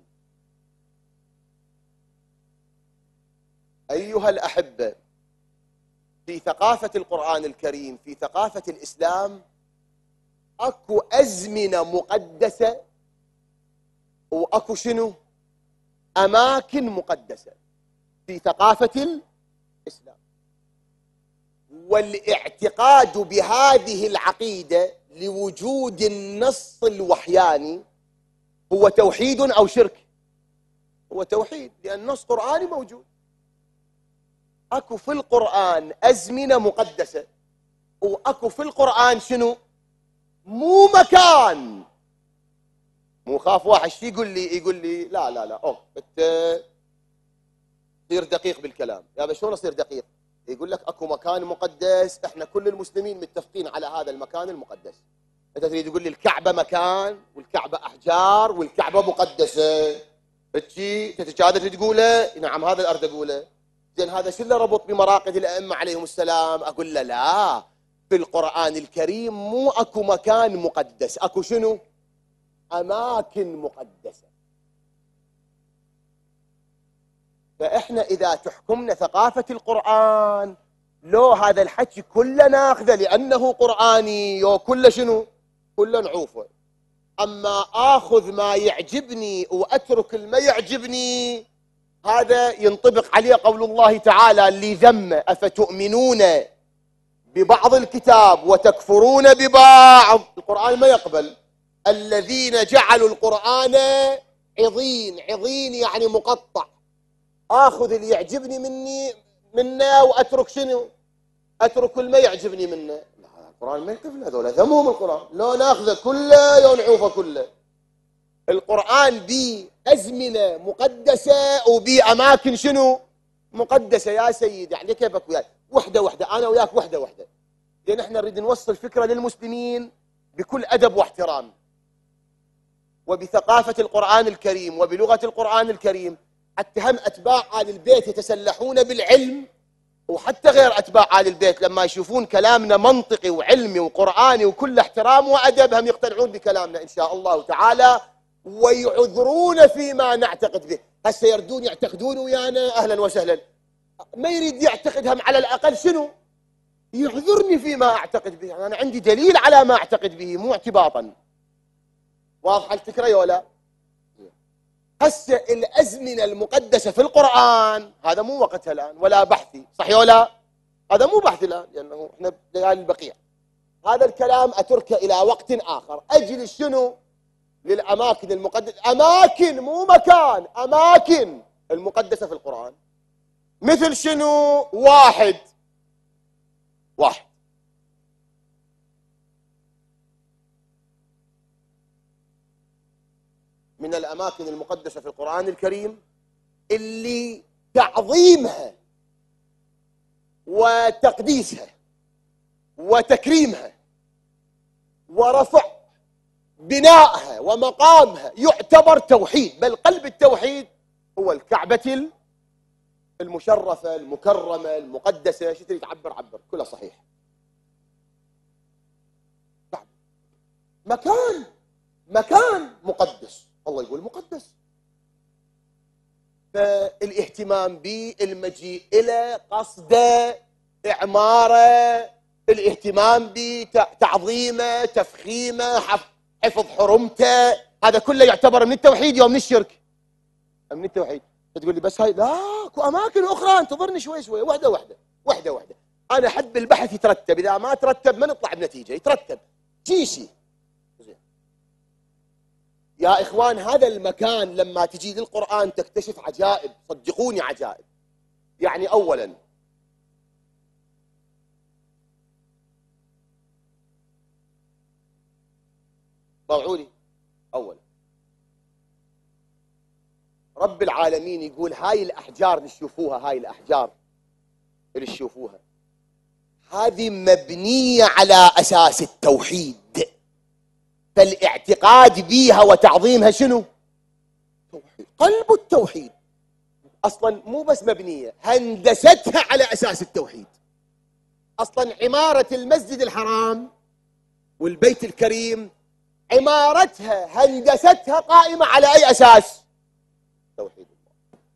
أيها الأحبة، في ثقافة القرآن الكريم، في ثقافة الإسلام، أكو أزمنة مقدسة وأكو شنو؟ أماكن مقدسة في ثقافة الإسلام. والاعتقاد بهذه العقيدة لوجود النص الوحياني هو توحيد أو شرك؟ هو توحيد، لأن نص قرآني موجود. أكو في القرآن أزمنة مقدسة، وأكو في القرآن شنو؟ مو مكان. مو خاف واحد شي يقول لي يقول لي لا لا لا أوه أنت تصير دقيق بالكلام. يا شلون أصير دقيق؟ يقول لك أكو مكان مقدس، إحنا كل المسلمين متفقين على هذا المكان المقدس. أنت تريد تقول لي الكعبة مكان والكعبة أحجار والكعبة مقدسة، هيك تتجادل تقوله؟ نعم هذا الأرض أقوله. زين هذا شو اللي ربط بمراقد الأئمة عليهم السلام؟ أقول له لا، في القرآن الكريم مو أكو مكان مقدس، أكو شنو؟ أماكن مقدسة. فإحنا إذا تحكمنا ثقافة القرآن، لو هذا الحكي كله ناخذه لأنه قرآني وكله شنو؟ كله نعوفه. أما آخذ ما يعجبني وأترك ما يعجبني، هذا ينطبق عليه قول الله تعالى اللي ذم أفتؤمنون ببعض الكتاب وتكفرون ببعض. القرآن ما يقبل. الذين جعلوا القرآن عضين، عضين يعني مقطع. آخذ اللي يعجبني مني منه وأترك شنو؟ أترك ما يعجبني منه. لا القرآن ما يقبل، هذول ذمهم القرآن. لو ناخذه كله لو نعوفه كله. القرآن بي أزمنة مقدسة وبي أماكن شنو؟ مقدسة يا سيدي. يعني كيفك وياك؟ وحدة وحدة، أنا وياك وحدة وحدة، لأن احنا نريد نوصل فكرة للمسلمين بكل أدب واحترام وبثقافة القرآن الكريم وبلغة القرآن الكريم، حتى هم أتباع آل البيت يتسلحون بالعلم، وحتى غير أتباع آل البيت لما يشوفون كلامنا منطقي وعلمي وقرآني وكل احترام وأدب هم يقتنعون بكلامنا إن شاء الله تعالى ويعذرون فيما نعتقد به. هسه يردون يعتقدون ويانا أهلا وسهلا، ما يريد يعتقد هم على الأقل شنو؟ يعذرني فيما أعتقد به. يعني أنا عندي دليل على ما أعتقد به مو اعتباطا. واضحة الفكرة ولا؟ هسه الأزمنة المقدسة في القرآن هذا مو وقتها الآن ولا بحثي، صحيح ولا؟ هذا مو بحثي الآن لأنه احنا ليالي البقيع. هذا الكلام أتركه إلى وقت آخر. أجلس شنو؟ للأماكن المقدسة. أماكن مو مكان، أماكن المقدسة في القرآن. مثل شنو؟ واحد واحد من الأماكن المقدسة في القرآن الكريم اللي تعظيمها وتقديسها وتكريمها ورفع بنائها ومقامها يعتبر توحيد، بل قلب التوحيد هو الكعبة المشرفة المكرمة المقدسة. شو تريد تعبر؟ عبر كلها صحيح. مكان مكان مقدس، الله يقول مقدس. فالاهتمام به، المجيء إلى قصده، إعماره، الاهتمام به، تعظيمه، تفخيمه، حفظ حرمته، هذا كله يعتبر من التوحيد يوم من الشرك؟ من التوحيد. تقول لي بس هاي لا، اكو اماكن اخرى، انتظرني شوي شوي، وحده وحده وحده وحده. انا احب البحث يترتب، اذا ما ترتب ما نطلع بنتيجه، يترتب شي شي. يا اخوان هذا المكان لما تجي للقرآن تكتشف عجائب، صدقوني عجائب. يعني اولا طوعوا لي، اولا رب العالمين يقول هاي الأحجار اللي تشوفوها، هاي الأحجار اللي تشوفوها هذه مبنية على أساس التوحيد، فالاعتقاد بيها وتعظيمها شنو؟ توحيد، قلب التوحيد. أصلا مو بس مبنية، هندستها على أساس التوحيد. أصلا عمارة المسجد الحرام والبيت الكريم عمارتها هندستها قائمة على أي أساس؟ توحيد الله.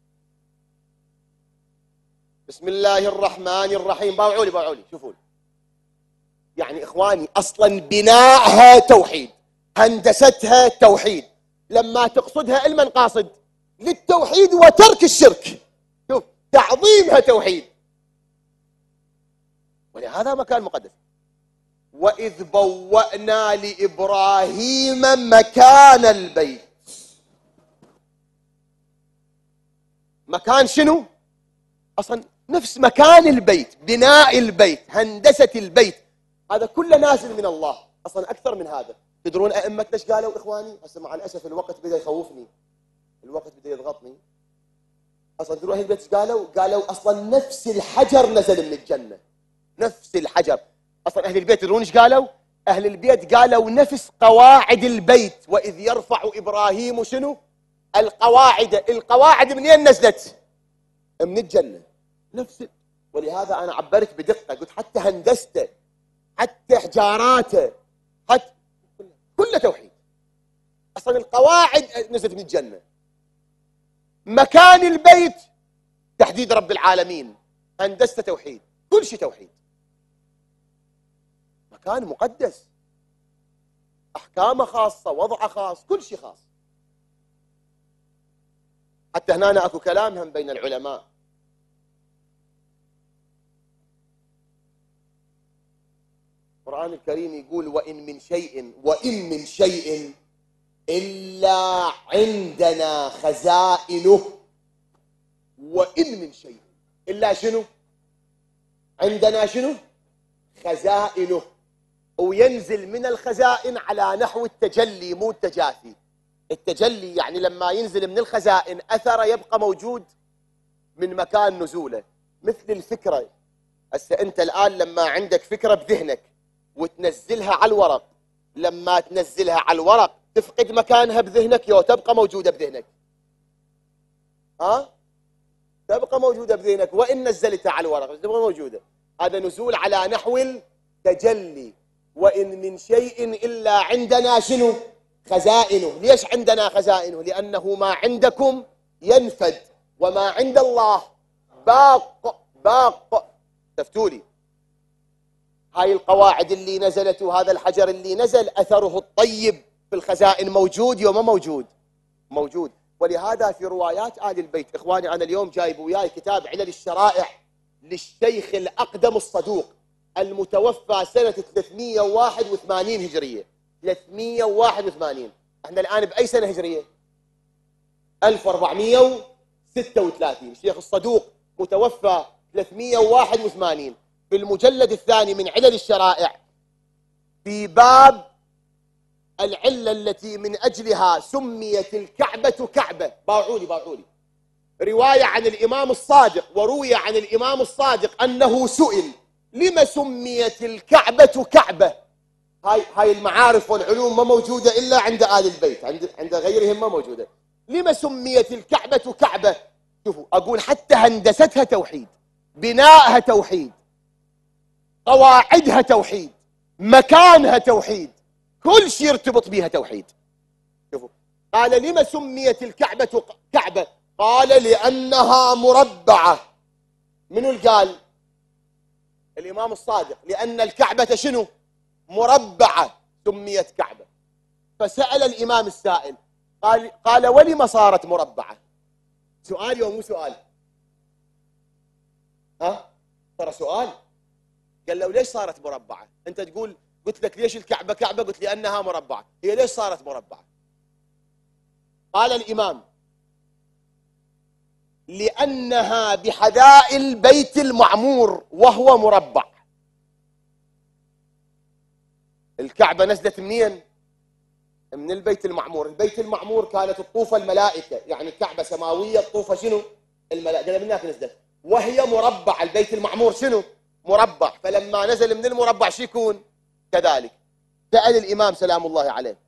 بسم الله الرحمن الرحيم. باوعوا لي باوعوا لي شوفوا لي. يعني إخواني أصلا بنائها توحيد، هندستها توحيد. لما تقصدها المن قاصد؟ للتوحيد وترك الشرك. شوف تعظيمها توحيد، ولهذا مكان مقدس. وإذ بوأنا لإبراهيم مكان البيت. مكان شنو؟ أصلا نفس مكان البيت، بناء البيت، هندسة البيت، هذا كله نازل من الله. أصلا أكثر من هذا. تدرون أئمتنا ايش قالوا إخواني؟ هسه مع الأسف الوقت بدأ يخوفني، الوقت بدأ يضغطني. أصلا تدرون أهل البيت ايش قالوا؟ قالوا أصلا نفس الحجر نزل من الجنة، نفس الحجر. أصلا أهل البيت تدرون ايش قالوا؟ أهل البيت قالوا نفس قواعد البيت. وإذ يرفع إبراهيم شنو؟ القواعد. القواعد منين نزلت؟ من الجنة. نفس. ولهذا أنا عبرت بدقة، قلت حتى هندسته، حتى حجاراته، حتى كله توحيد. أصلا القواعد نزلت من الجنة. مكان البيت تحديد رب العالمين، هندسته توحيد، كل شيء توحيد. مكان مقدس، أحكامه خاصة، وضعه خاص، كل شيء خاص. حتى هنا أكو كلام هم بين العلماء. القرآن الكريم يقول وإن من شيء وإن من شيء إلا عندنا خزائنه. وإن من شيء إلا شنو؟ عندنا شنو؟ خزائنه. وينزل من الخزائن على نحو التجلي مو التجافي. التجلي يعني لما ينزل من الخزائن أثره يبقى موجود من مكان نزوله. مثل الفكرة، هسه أنت الآن لما عندك فكرة بذهنك وتنزلها على الورق، لما تنزلها على الورق تفقد مكانها بذهنك يو تبقى موجودة بذهنك؟ ها؟ تبقى موجودة بذهنك وإن نزلتها على الورق تبقى موجودة. هذا نزول على نحو التجلي. وإن من شيء إلا عندنا شنو؟ خزائنه. ليش عندنا خزائنه؟ لأنه ما عندكم ينفد وما عند الله باق. باق. تفتولي هاي القواعد اللي نزلت وهذا الحجر اللي نزل أثره الطيب في الخزائن موجود يوم موجود؟ موجود. ولهذا في روايات آل البيت، إخواني أنا اليوم جايب وياي كتاب علل الشرائع للشيخ الأقدم الصدوق المتوفى سنة ثلاثمئة وواحد وثمانين هجرية. ثلاثمئة وواحد وثمانين. احنا الآن بأي سنة هجرية؟ ألف وأربعمئة وستة وثلاثين. الشيخ الصدوق متوفى ثلاثمئة وواحد وثمانين. في المجلد الثاني من علل الشرائع في باب العلة التي من أجلها سميت الكعبة كعبة، باعولي باعولي رواية عن الإمام الصادق، وروي عن الإمام الصادق أنه سئل لما سميت الكعبة كعبة. هاي هاي المعارف والعلوم ما موجودة إلا عند آل البيت، عند عند غيرهم ما موجودة. لما سميت الكعبة كعبة؟ شوفوا أقول حتى هندستها توحيد، بنائها توحيد، قواعدها توحيد، مكانها توحيد، كل شيء يرتبط بها توحيد. شوفوا قال لما سميت الكعبة كعبة؟ قال لأنها مربعة. منو اللي قال؟ الإمام الصادق. لأن الكعبة شنو؟ مربعة سميت كعبة. فسأل الإمام السائل قال قال ولما صارت مربعة؟ سؤال يوم مو سؤال؟ ها؟ ترى سؤال. قال له ليش صارت مربعة؟ أنت تقول قلت لك ليش الكعبة كعبة؟ قلت لأنها مربعة. هي ليش صارت مربعة؟ قال الإمام لأنها بحذاء البيت المعمور وهو مربع. الكعبة نزلت منين؟ من البيت المعمور. البيت المعمور كانت تطوف الملائكة، يعني الكعبة سماوية تطوف شنو؟ الملائكة. من هناك نزلت وهي مربع. البيت المعمور شنو؟ مربع. فلما نزل من المربع شو يكون؟ كذلك. سأل الإمام سلام الله عليه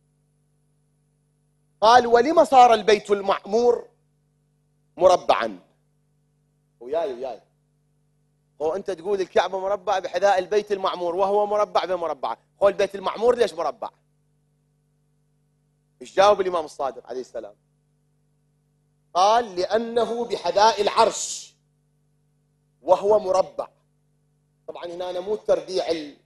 قال ولما صار البيت المعمور مربعا؟ وياي وياي هو أنت تقول الكعبة مربع بحذاء البيت المعمور وهو مربع بمربع، هو البيت المعمور ليش مربع؟ ايش جاوب الإمام الصادق عليه السلام؟ قال لأنه بحذاء العرش وهو مربع. طبعا هنا أنا مو التربيع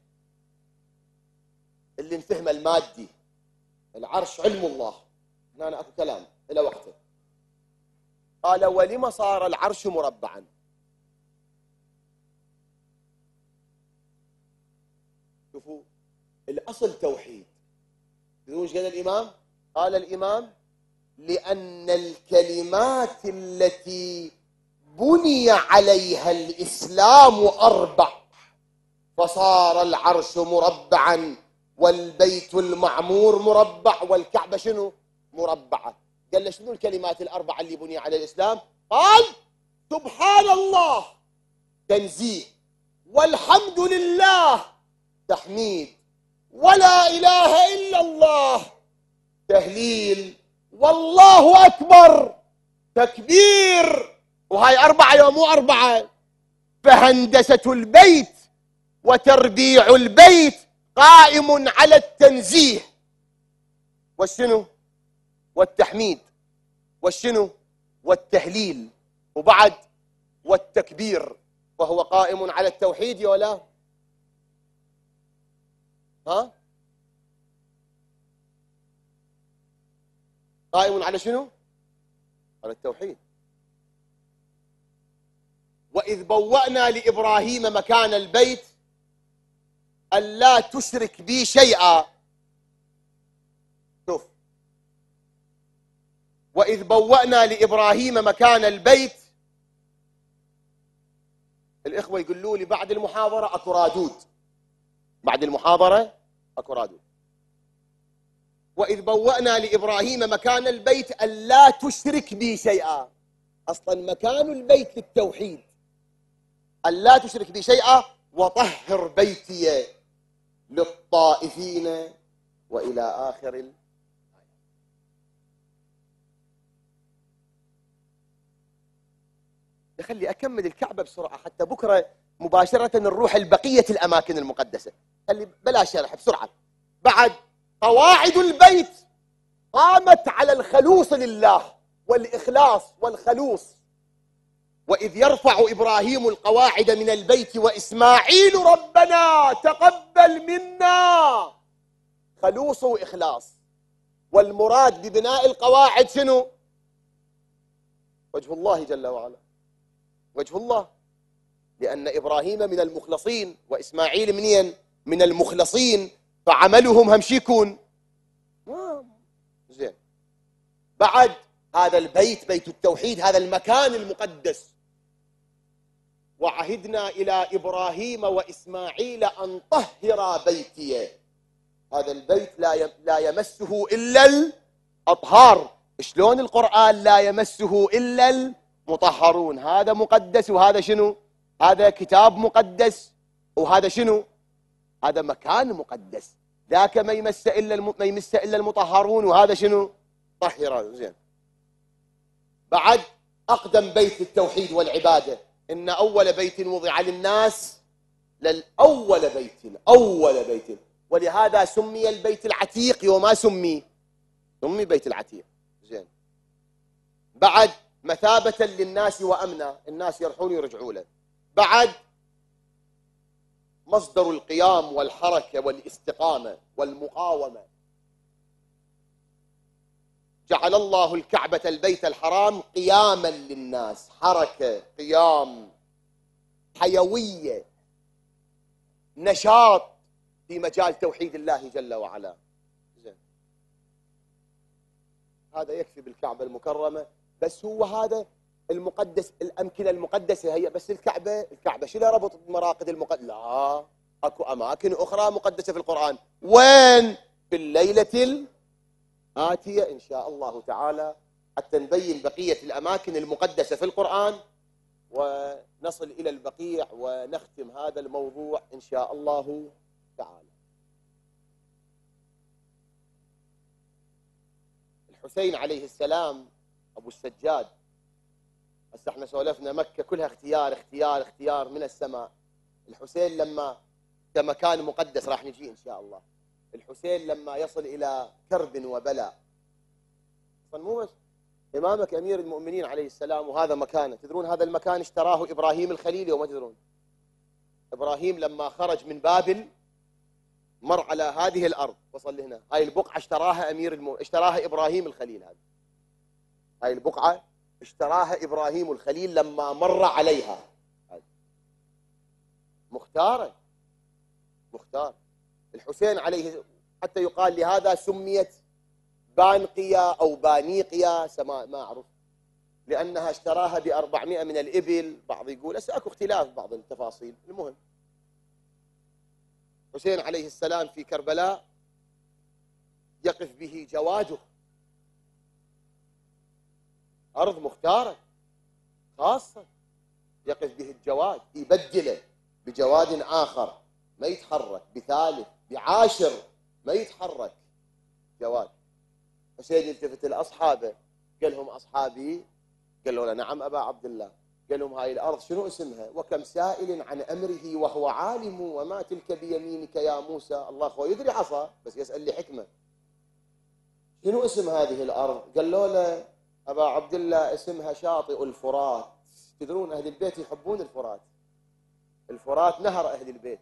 اللي نفهمه المادي، العرش علم الله، هنا أنا أكو كلام إلى وقته. قال ولما صار العرش مربعا؟ شوفوا الأصل توحيد. تدرون ايش قال الإمام؟ قال الإمام: لأن الكلمات التي بني عليها الإسلام أربع، فصار العرش مربعا والبيت المعمور مربع والكعبة شنو؟ مربعة. قال له شنو الكلمات الأربعة اللي بني على الإسلام؟ قال: سبحان الله تنزيه، والحمد لله تحميد، ولا إله إلا الله تهليل، والله أكبر تكبير. وهاي أربعة يوم مو أربعة. فهندسة البيت وتربيع البيت قائم على التنزيه والشنو والتحميد والشنو والتهليل، وبعد والتكبير، فهو قائم على التوحيد يا لا؟ ها؟ قائم على شنو؟ على التوحيد. وإذ بوأنا لإبراهيم مكان البيت ألا تشرك بي شيئا. شوف، وإذ بوأنا لإبراهيم مكان البيت، الإخوة يقولوا لي بعد المحاضرة أكو رادود، بعد المحاضرة أكو رادود. وإذ بوأنا لإبراهيم مكان البيت ألا تشرك بي شيئا. أصلا مكان البيت للتوحيد. ألا تشرك بي شيئا وطهر بيتي للطائفين وإلى آخر الآية. خلي أكمل الكعبة بسرعة حتى بكرة مباشرة نروح البقية الأماكن المقدسة. خلي بلا شرح بسرعة. بعد قواعد البيت قامت على الخلوص لله والإخلاص والخلوص. وإذ يرفع إبراهيم القواعد من البيت وإسماعيل ربنا تقبل منا، خلوص وإخلاص. والمراد ببناء القواعد شنو؟ وجه الله جل وعلا، وجه الله. لأن إبراهيم من المخلصين وإسماعيل منين؟ من المخلصين، فعملهم همشي يكون زين. بعد هذا البيت بيت التوحيد، هذا المكان المقدس. وعهدنا إلى إبراهيم وإسماعيل أن طهر بيتي. هذا البيت لا لا يمسه إلا الأطهار. شلون القرآن لا يمسه إلا المطهرون؟ هذا مقدس وهذا شنو؟ هذا كتاب مقدس وهذا شنو؟ هذا مكان مقدس. ذاك ما يمس إلا الم... ما يمس إلا المطهرون، وهذا شنو؟ طهر. زين. بعد أقدم بيت للتوحيد والعبادة، إن أول بيت وضع للناس للأول بيت، أول بيت. ولهذا سمي البيت العتيق وما سمي سمي بيت العتيق. زين. بعد مثابة للناس وأمنا، الناس يرحون ويرجعوا له. بعد مصدر القيام والحركة والاستقامة والمقاومة. جعل الله الكعبة البيت الحرام قياما للناس، حركة، قيام، حيوية، نشاط في مجال توحيد الله جل وعلا. زين. هذا يكفي بالكعبة المكرمة. بس هو هذا المقدس، الأمكنة المقدسة هي بس الكعبة. الكعبة شو له ربط بمراقد المقدس؟ لا، اكو أماكن أخرى مقدسة في القرآن. وين؟ في الليلة الآتية إن شاء الله تعالى، حتى نبين بقية الأماكن المقدسة في القرآن ونصل إلى البقيع ونختم هذا الموضوع إن شاء الله تعالى. الحسين عليه السلام أبو السجاد، هسه احنا سولفنا مكة كلها اختيار اختيار اختيار من السماء. الحسين لما كمكان مقدس راح نجي إن شاء الله. الحسين لما يصل إلى كرب وبلاء، مو بس إمامك أمير المؤمنين عليه السلام وهذا مكانه. تدرون هذا المكان اشتراه إبراهيم الخليل وما تدرون؟ إبراهيم لما خرج من بابل مر على هذه الأرض وصل لهنا. هاي البقعة اشتراها أمير الم... اشتراها إبراهيم الخليل. هذه هاي البقعة اشتراها إبراهيم الخليل لما مر عليها. هاي. مختارة، مختار. الحسين عليه حتى يقال لهذا سميت بانقية أو بانيقية سما ما أعرف، لأنها اشتراها بأربعمائة من الإبل، بعض يقول هسه أكو اختلاف بعض التفاصيل. المهم حسين عليه السلام في كربلاء يقف به جواده، أرض مختارة خاصة يقف به الجواد، يبدله بجواد آخر ما يتحرك، بثالث بعاشر ما يتحرك جواد. حسين يلتفت لأصحابه قال لهم أصحابي، قالوا له نعم أبا عبد الله، قال لهم هاي الأرض شنو اسمها؟ وكم سائل عن أمره وهو عالم، وما تلك بيمينك يا موسى. الله أخوه يدري عصا بس يسأل لي حكمة، شنو اسم هذه الأرض؟ قالوا له أبا عبد الله اسمها شاطئ الفرات. تدرون أهل البيت يحبون الفرات، الفرات نهر أهل البيت.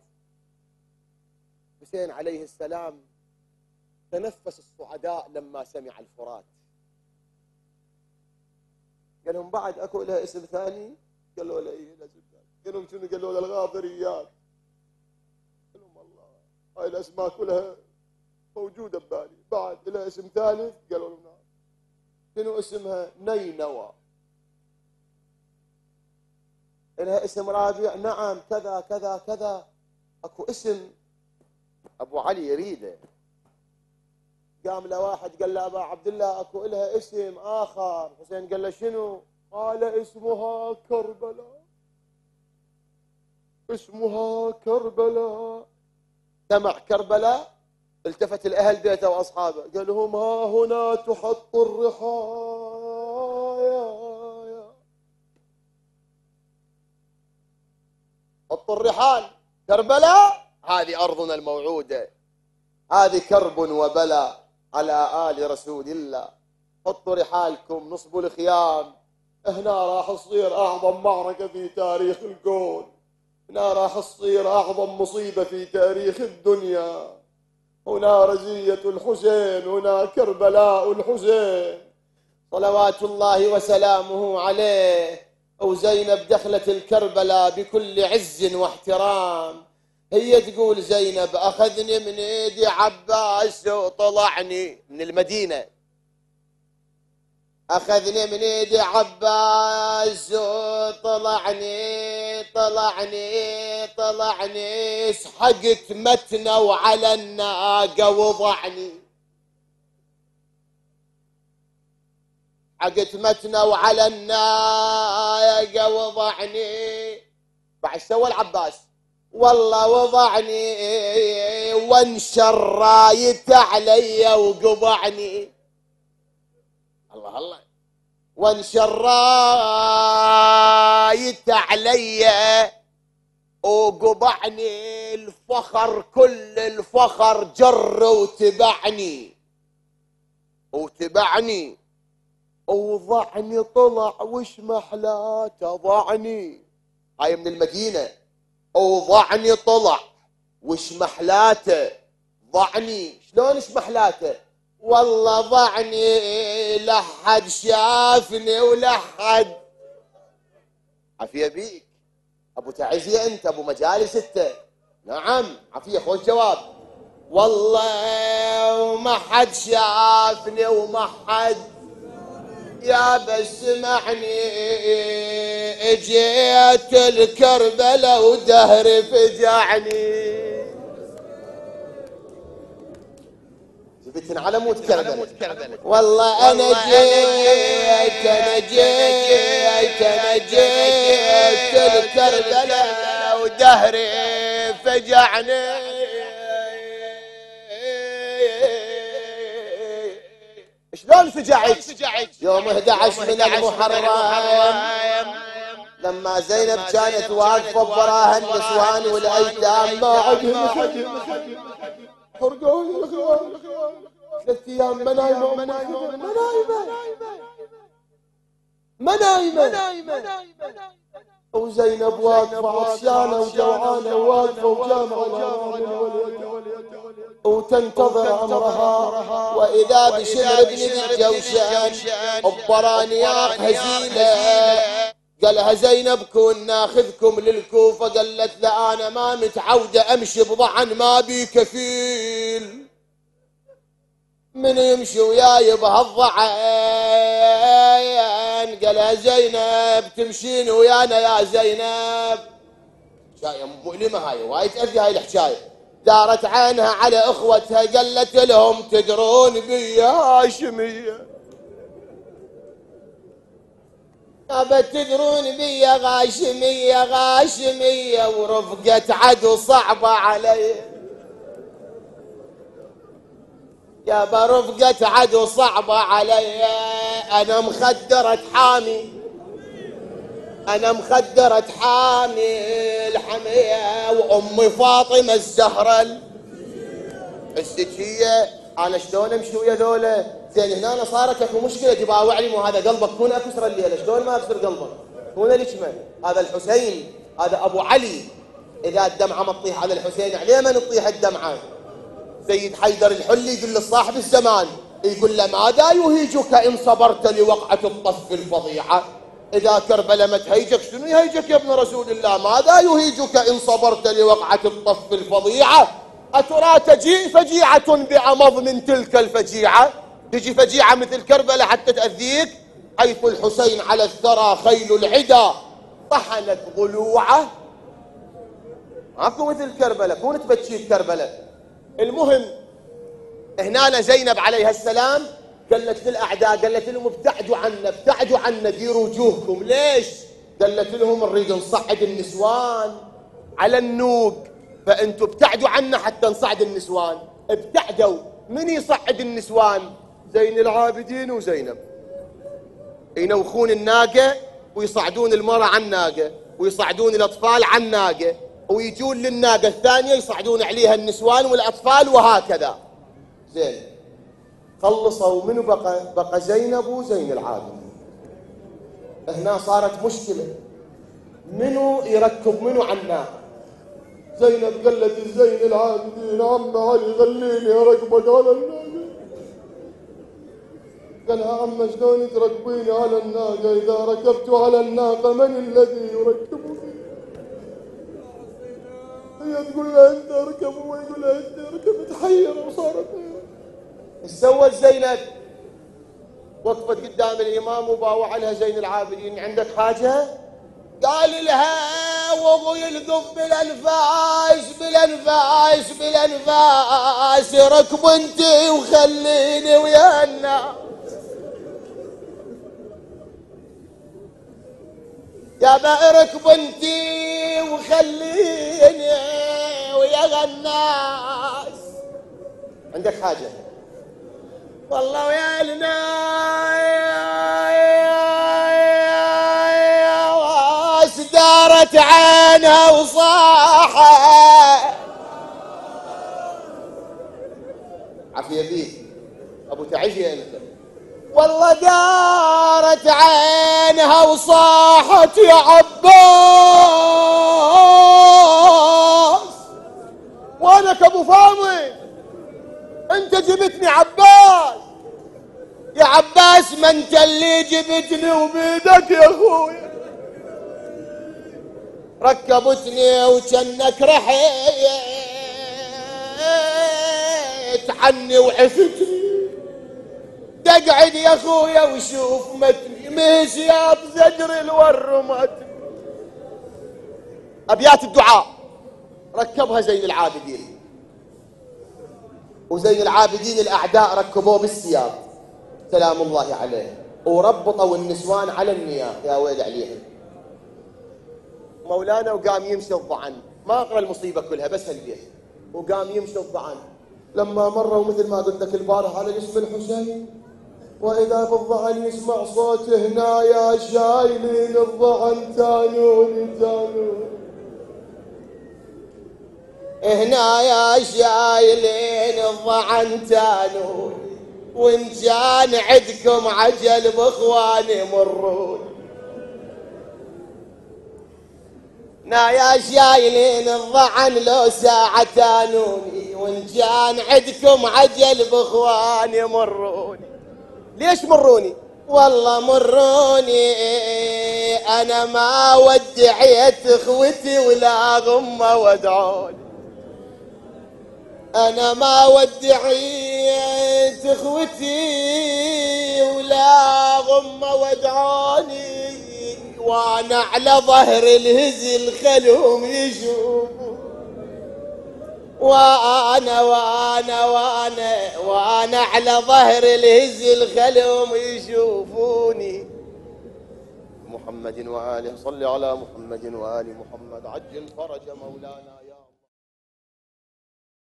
حسين عليه السلام تنفس الصعداء لما سمع الفرات. قال لهم بعد اكو لها اسم ثاني؟ قالوا له ايه اسم ثاني. قال لهم شنو؟ قالوا له الغاضريات. قال لهم الله هاي الاسماء كلها موجوده ببالي، بعد لها اسم ثالث؟ قالوا لهم نعم. شنو اسمها؟ نينوى. لها اسم رابع؟ نعم كذا كذا كذا. اكو اسم ابو علي يريده. قام له واحد قال له ابا عبد الله اكو لها اسم اخر. حسين قال له شنو؟ قال اسمها كربلاء، اسمها كربلاء. سمع كربلاء التفت لاهل بيته واصحابه قال لهم ها هنا تحط الرحايا، حطوا الرحال. كربلاء هذه ارضنا الموعوده، هذه كرب وبلاء على آل رسول الله. حطوا رحالكم، نصبوا الخيام، هنا راح تصير أعظم معركة في تاريخ الكون، هنا راح تصير أعظم مصيبة في تاريخ الدنيا. هنا رزية الحسين، هنا كربلاء الحسين صلوات الله وسلامه عليه. وزينب دخلت الكربلاء بكل عز واحترام. هي تقول زينب أخذني من ايدي عباس وطلعني من المدينة، أخذني من ايدي عباس وطلعني طلعني طلعني، سحقت متنه وعلى الناقة وضعني، سحقت متنه وعلى الناقة وضعني. بعد سوى العباس والله وضعني وانشر رايته علي وقضعني. الله الله، وانشر رايته علي وقضعني. الفخر كل الفخر جر وتبعني وتبعني وضعني. طلع وش محلاته ضعني، هاي من المدينة. وضعني طلع وش محلاته ضعني. شلون ايش محلاته؟ والله ضعني لحد شافني ولحد. عافية بيك ابو تعزية انت، ابو مجالس انت. نعم عافية، خوش جواب. والله وما حد شافني وما حد يا بس سمعني. اجيت الكربلاء ودهري فجعني. جبت على موت كربلاء. والله انا جيت انا جيت انا جيت الكربلاء ودهري فجعني. شلون فجعت؟ يوم أحد عشر من المحرم لما زينب كانت واقفه براها النسوان والايتام ما عندهم حرقوا الاخوان ثلاث ايام ما نايمه ما نايمه ما نايمه. وزينب واقفه عطشانه وجوعانه واقفه وجامعه وتنتظر امرها. واذا بشمر بن ذي الجوشن الضرانياق هزيله قالها زينب كون ناخذكم للكوفة. قالت لا أنا ما متعودة أمشي بضعن، ما بي كفيل من يمشي وياي بهالضعن. قالها زينب تمشين ويانا يا زينب. حكاية مؤلمة هاي، وايد تأذي هاي الحكاية. دارت عينها على اخوتها قالت لهم تدرون بي يا هاشمية، أبا تدرون بي يا غاشمية غاشمية، ورفقة عدو صعبة علي. يا برفقة عدو صعبة علي، أنا مخدرة حامي، أنا مخدرة حامي الحمية، وأمي فاطمة الزهرة الزكية. أنا شلون أمشي ويا ذولا؟ زين هنا صارت اكو مشكلة تباوع لي، مو هذا قلبك كون أكسر الليلة، شلون ما أكسر قلبك؟ كون ليشمه هذا الحسين، هذا أبو علي. إذا الدمعة ما تطيح على الحسين عليه من تطيح الدمعة؟ سيد حيدر الحلي يقول لصاحب الزمان، يقول له ماذا يهيجك إن صبرت لوقعة الطف الفظيعة؟ إذا كربلاء ما تهيجك شنو يهيجك يا ابن رسول الله؟ ماذا يهيجك إن صبرت لوقعة الطف الفظيعة؟ أترى تجيء فجيعة بعمض من تلك الفجيعة؟ تجي فجيعة مثل كربلاء حتى تأذيك؟ حيث الحسين على الثرى خيل العدا طحنت ضلوعه. ماكو مثل كربلاء، كون تبكي كربلاء. المهم هنا زينب عليها السلام قالت للأعداء، قالت لهم ابتعدوا عنا ابتعدوا عنا ديروا وجوهكم. ليش؟ قالت لهم نريد نصعد النسوان على النوق، فأنتوا ابتعدوا عنا حتى نصعد النسوان. ابتعدوا. من يصعد النسوان؟ زين العابدين وزينب. ينوخون الناقة ويصعدون المرأة عن الناقة، ويصعدون الأطفال عن الناقة، ويجون للناقة الثانية يصعدون عليها النسوان والأطفال، وهكذا. زين خلصوا. منو بقى؟ بقى زينب وزين العابدين. هنا صارت مشكلة، منو يركب منو على الناقة؟ زينب قالت زين العابدين عم علي خليني اركبك على الناقة. قالها عم شلون تركبيني على الناقة؟ إذا ركبت على الناقة من الذي يركبني؟ هي تقول له أنت اركب وهو يقول له أنت اركب. تحير وصارت. ايش سوت زينب؟ وقفت قدام الإمام وباوع لها زين العابدين عندك حاجة؟ قال لها وهو يلقف بالأنفاس بالأنفاس بالأنفاس، ركب انتي وخليني ويا الناس. يا بأركب انتي وخليني ويا الناس. عندك حاجة؟ والله ويا الناس دارت عينها وصاحت. عافية بيك أبو تعيشي أنت. والله دارت عينها وصاحت يا عباس، وأنك أبو فاضل أنت جبتني عباس. يا عباس ما أنت اللي جبتني وبيدك يا أخويا ركبتني وكأنك رحيت عني وعفتني. تقعد يا أخويا وشوف متني مشياب زجر الور متني. أبيات الدعاء ركبها زين العابدين، وزين العابدين الأعداء ركبوه بالسياق سلام الله عليه، وربطوا النسوان على النياق. يا ويل عليهم. مولانا وقام يمشي الضعن، ما أقرأ المصيبة كلها بس هالبيت. وقام يمشي الضعن لما مروا مثل ما قلت لك البارح على اسم الحسين، وإذا بالضعن يسمع صوت هنا يا شايلين الضعن تانوني تانوني، هنا يا شايلين الضعن تانوني، وإن كان عدكم عجل بإخواني مروني. هنا يا شايلين الضعن لو ساعة تانوني، وإن كان عدكم عجل بإخواني مروني. ليش مروني؟ والله مروني أنا ما ودعيت إخوتي ولا غمة ودعوني، أنا ما ودعيت إخوتي ولا غمة ودعوني، وأنا على ظهر الهزل خلهم يشوفوا، وأنا وأنا وأنا وأنا على ظهر الهزل خلهم يشوفوني. محمد وآله، صل على محمد وآل محمد، عجل فرج مولانا.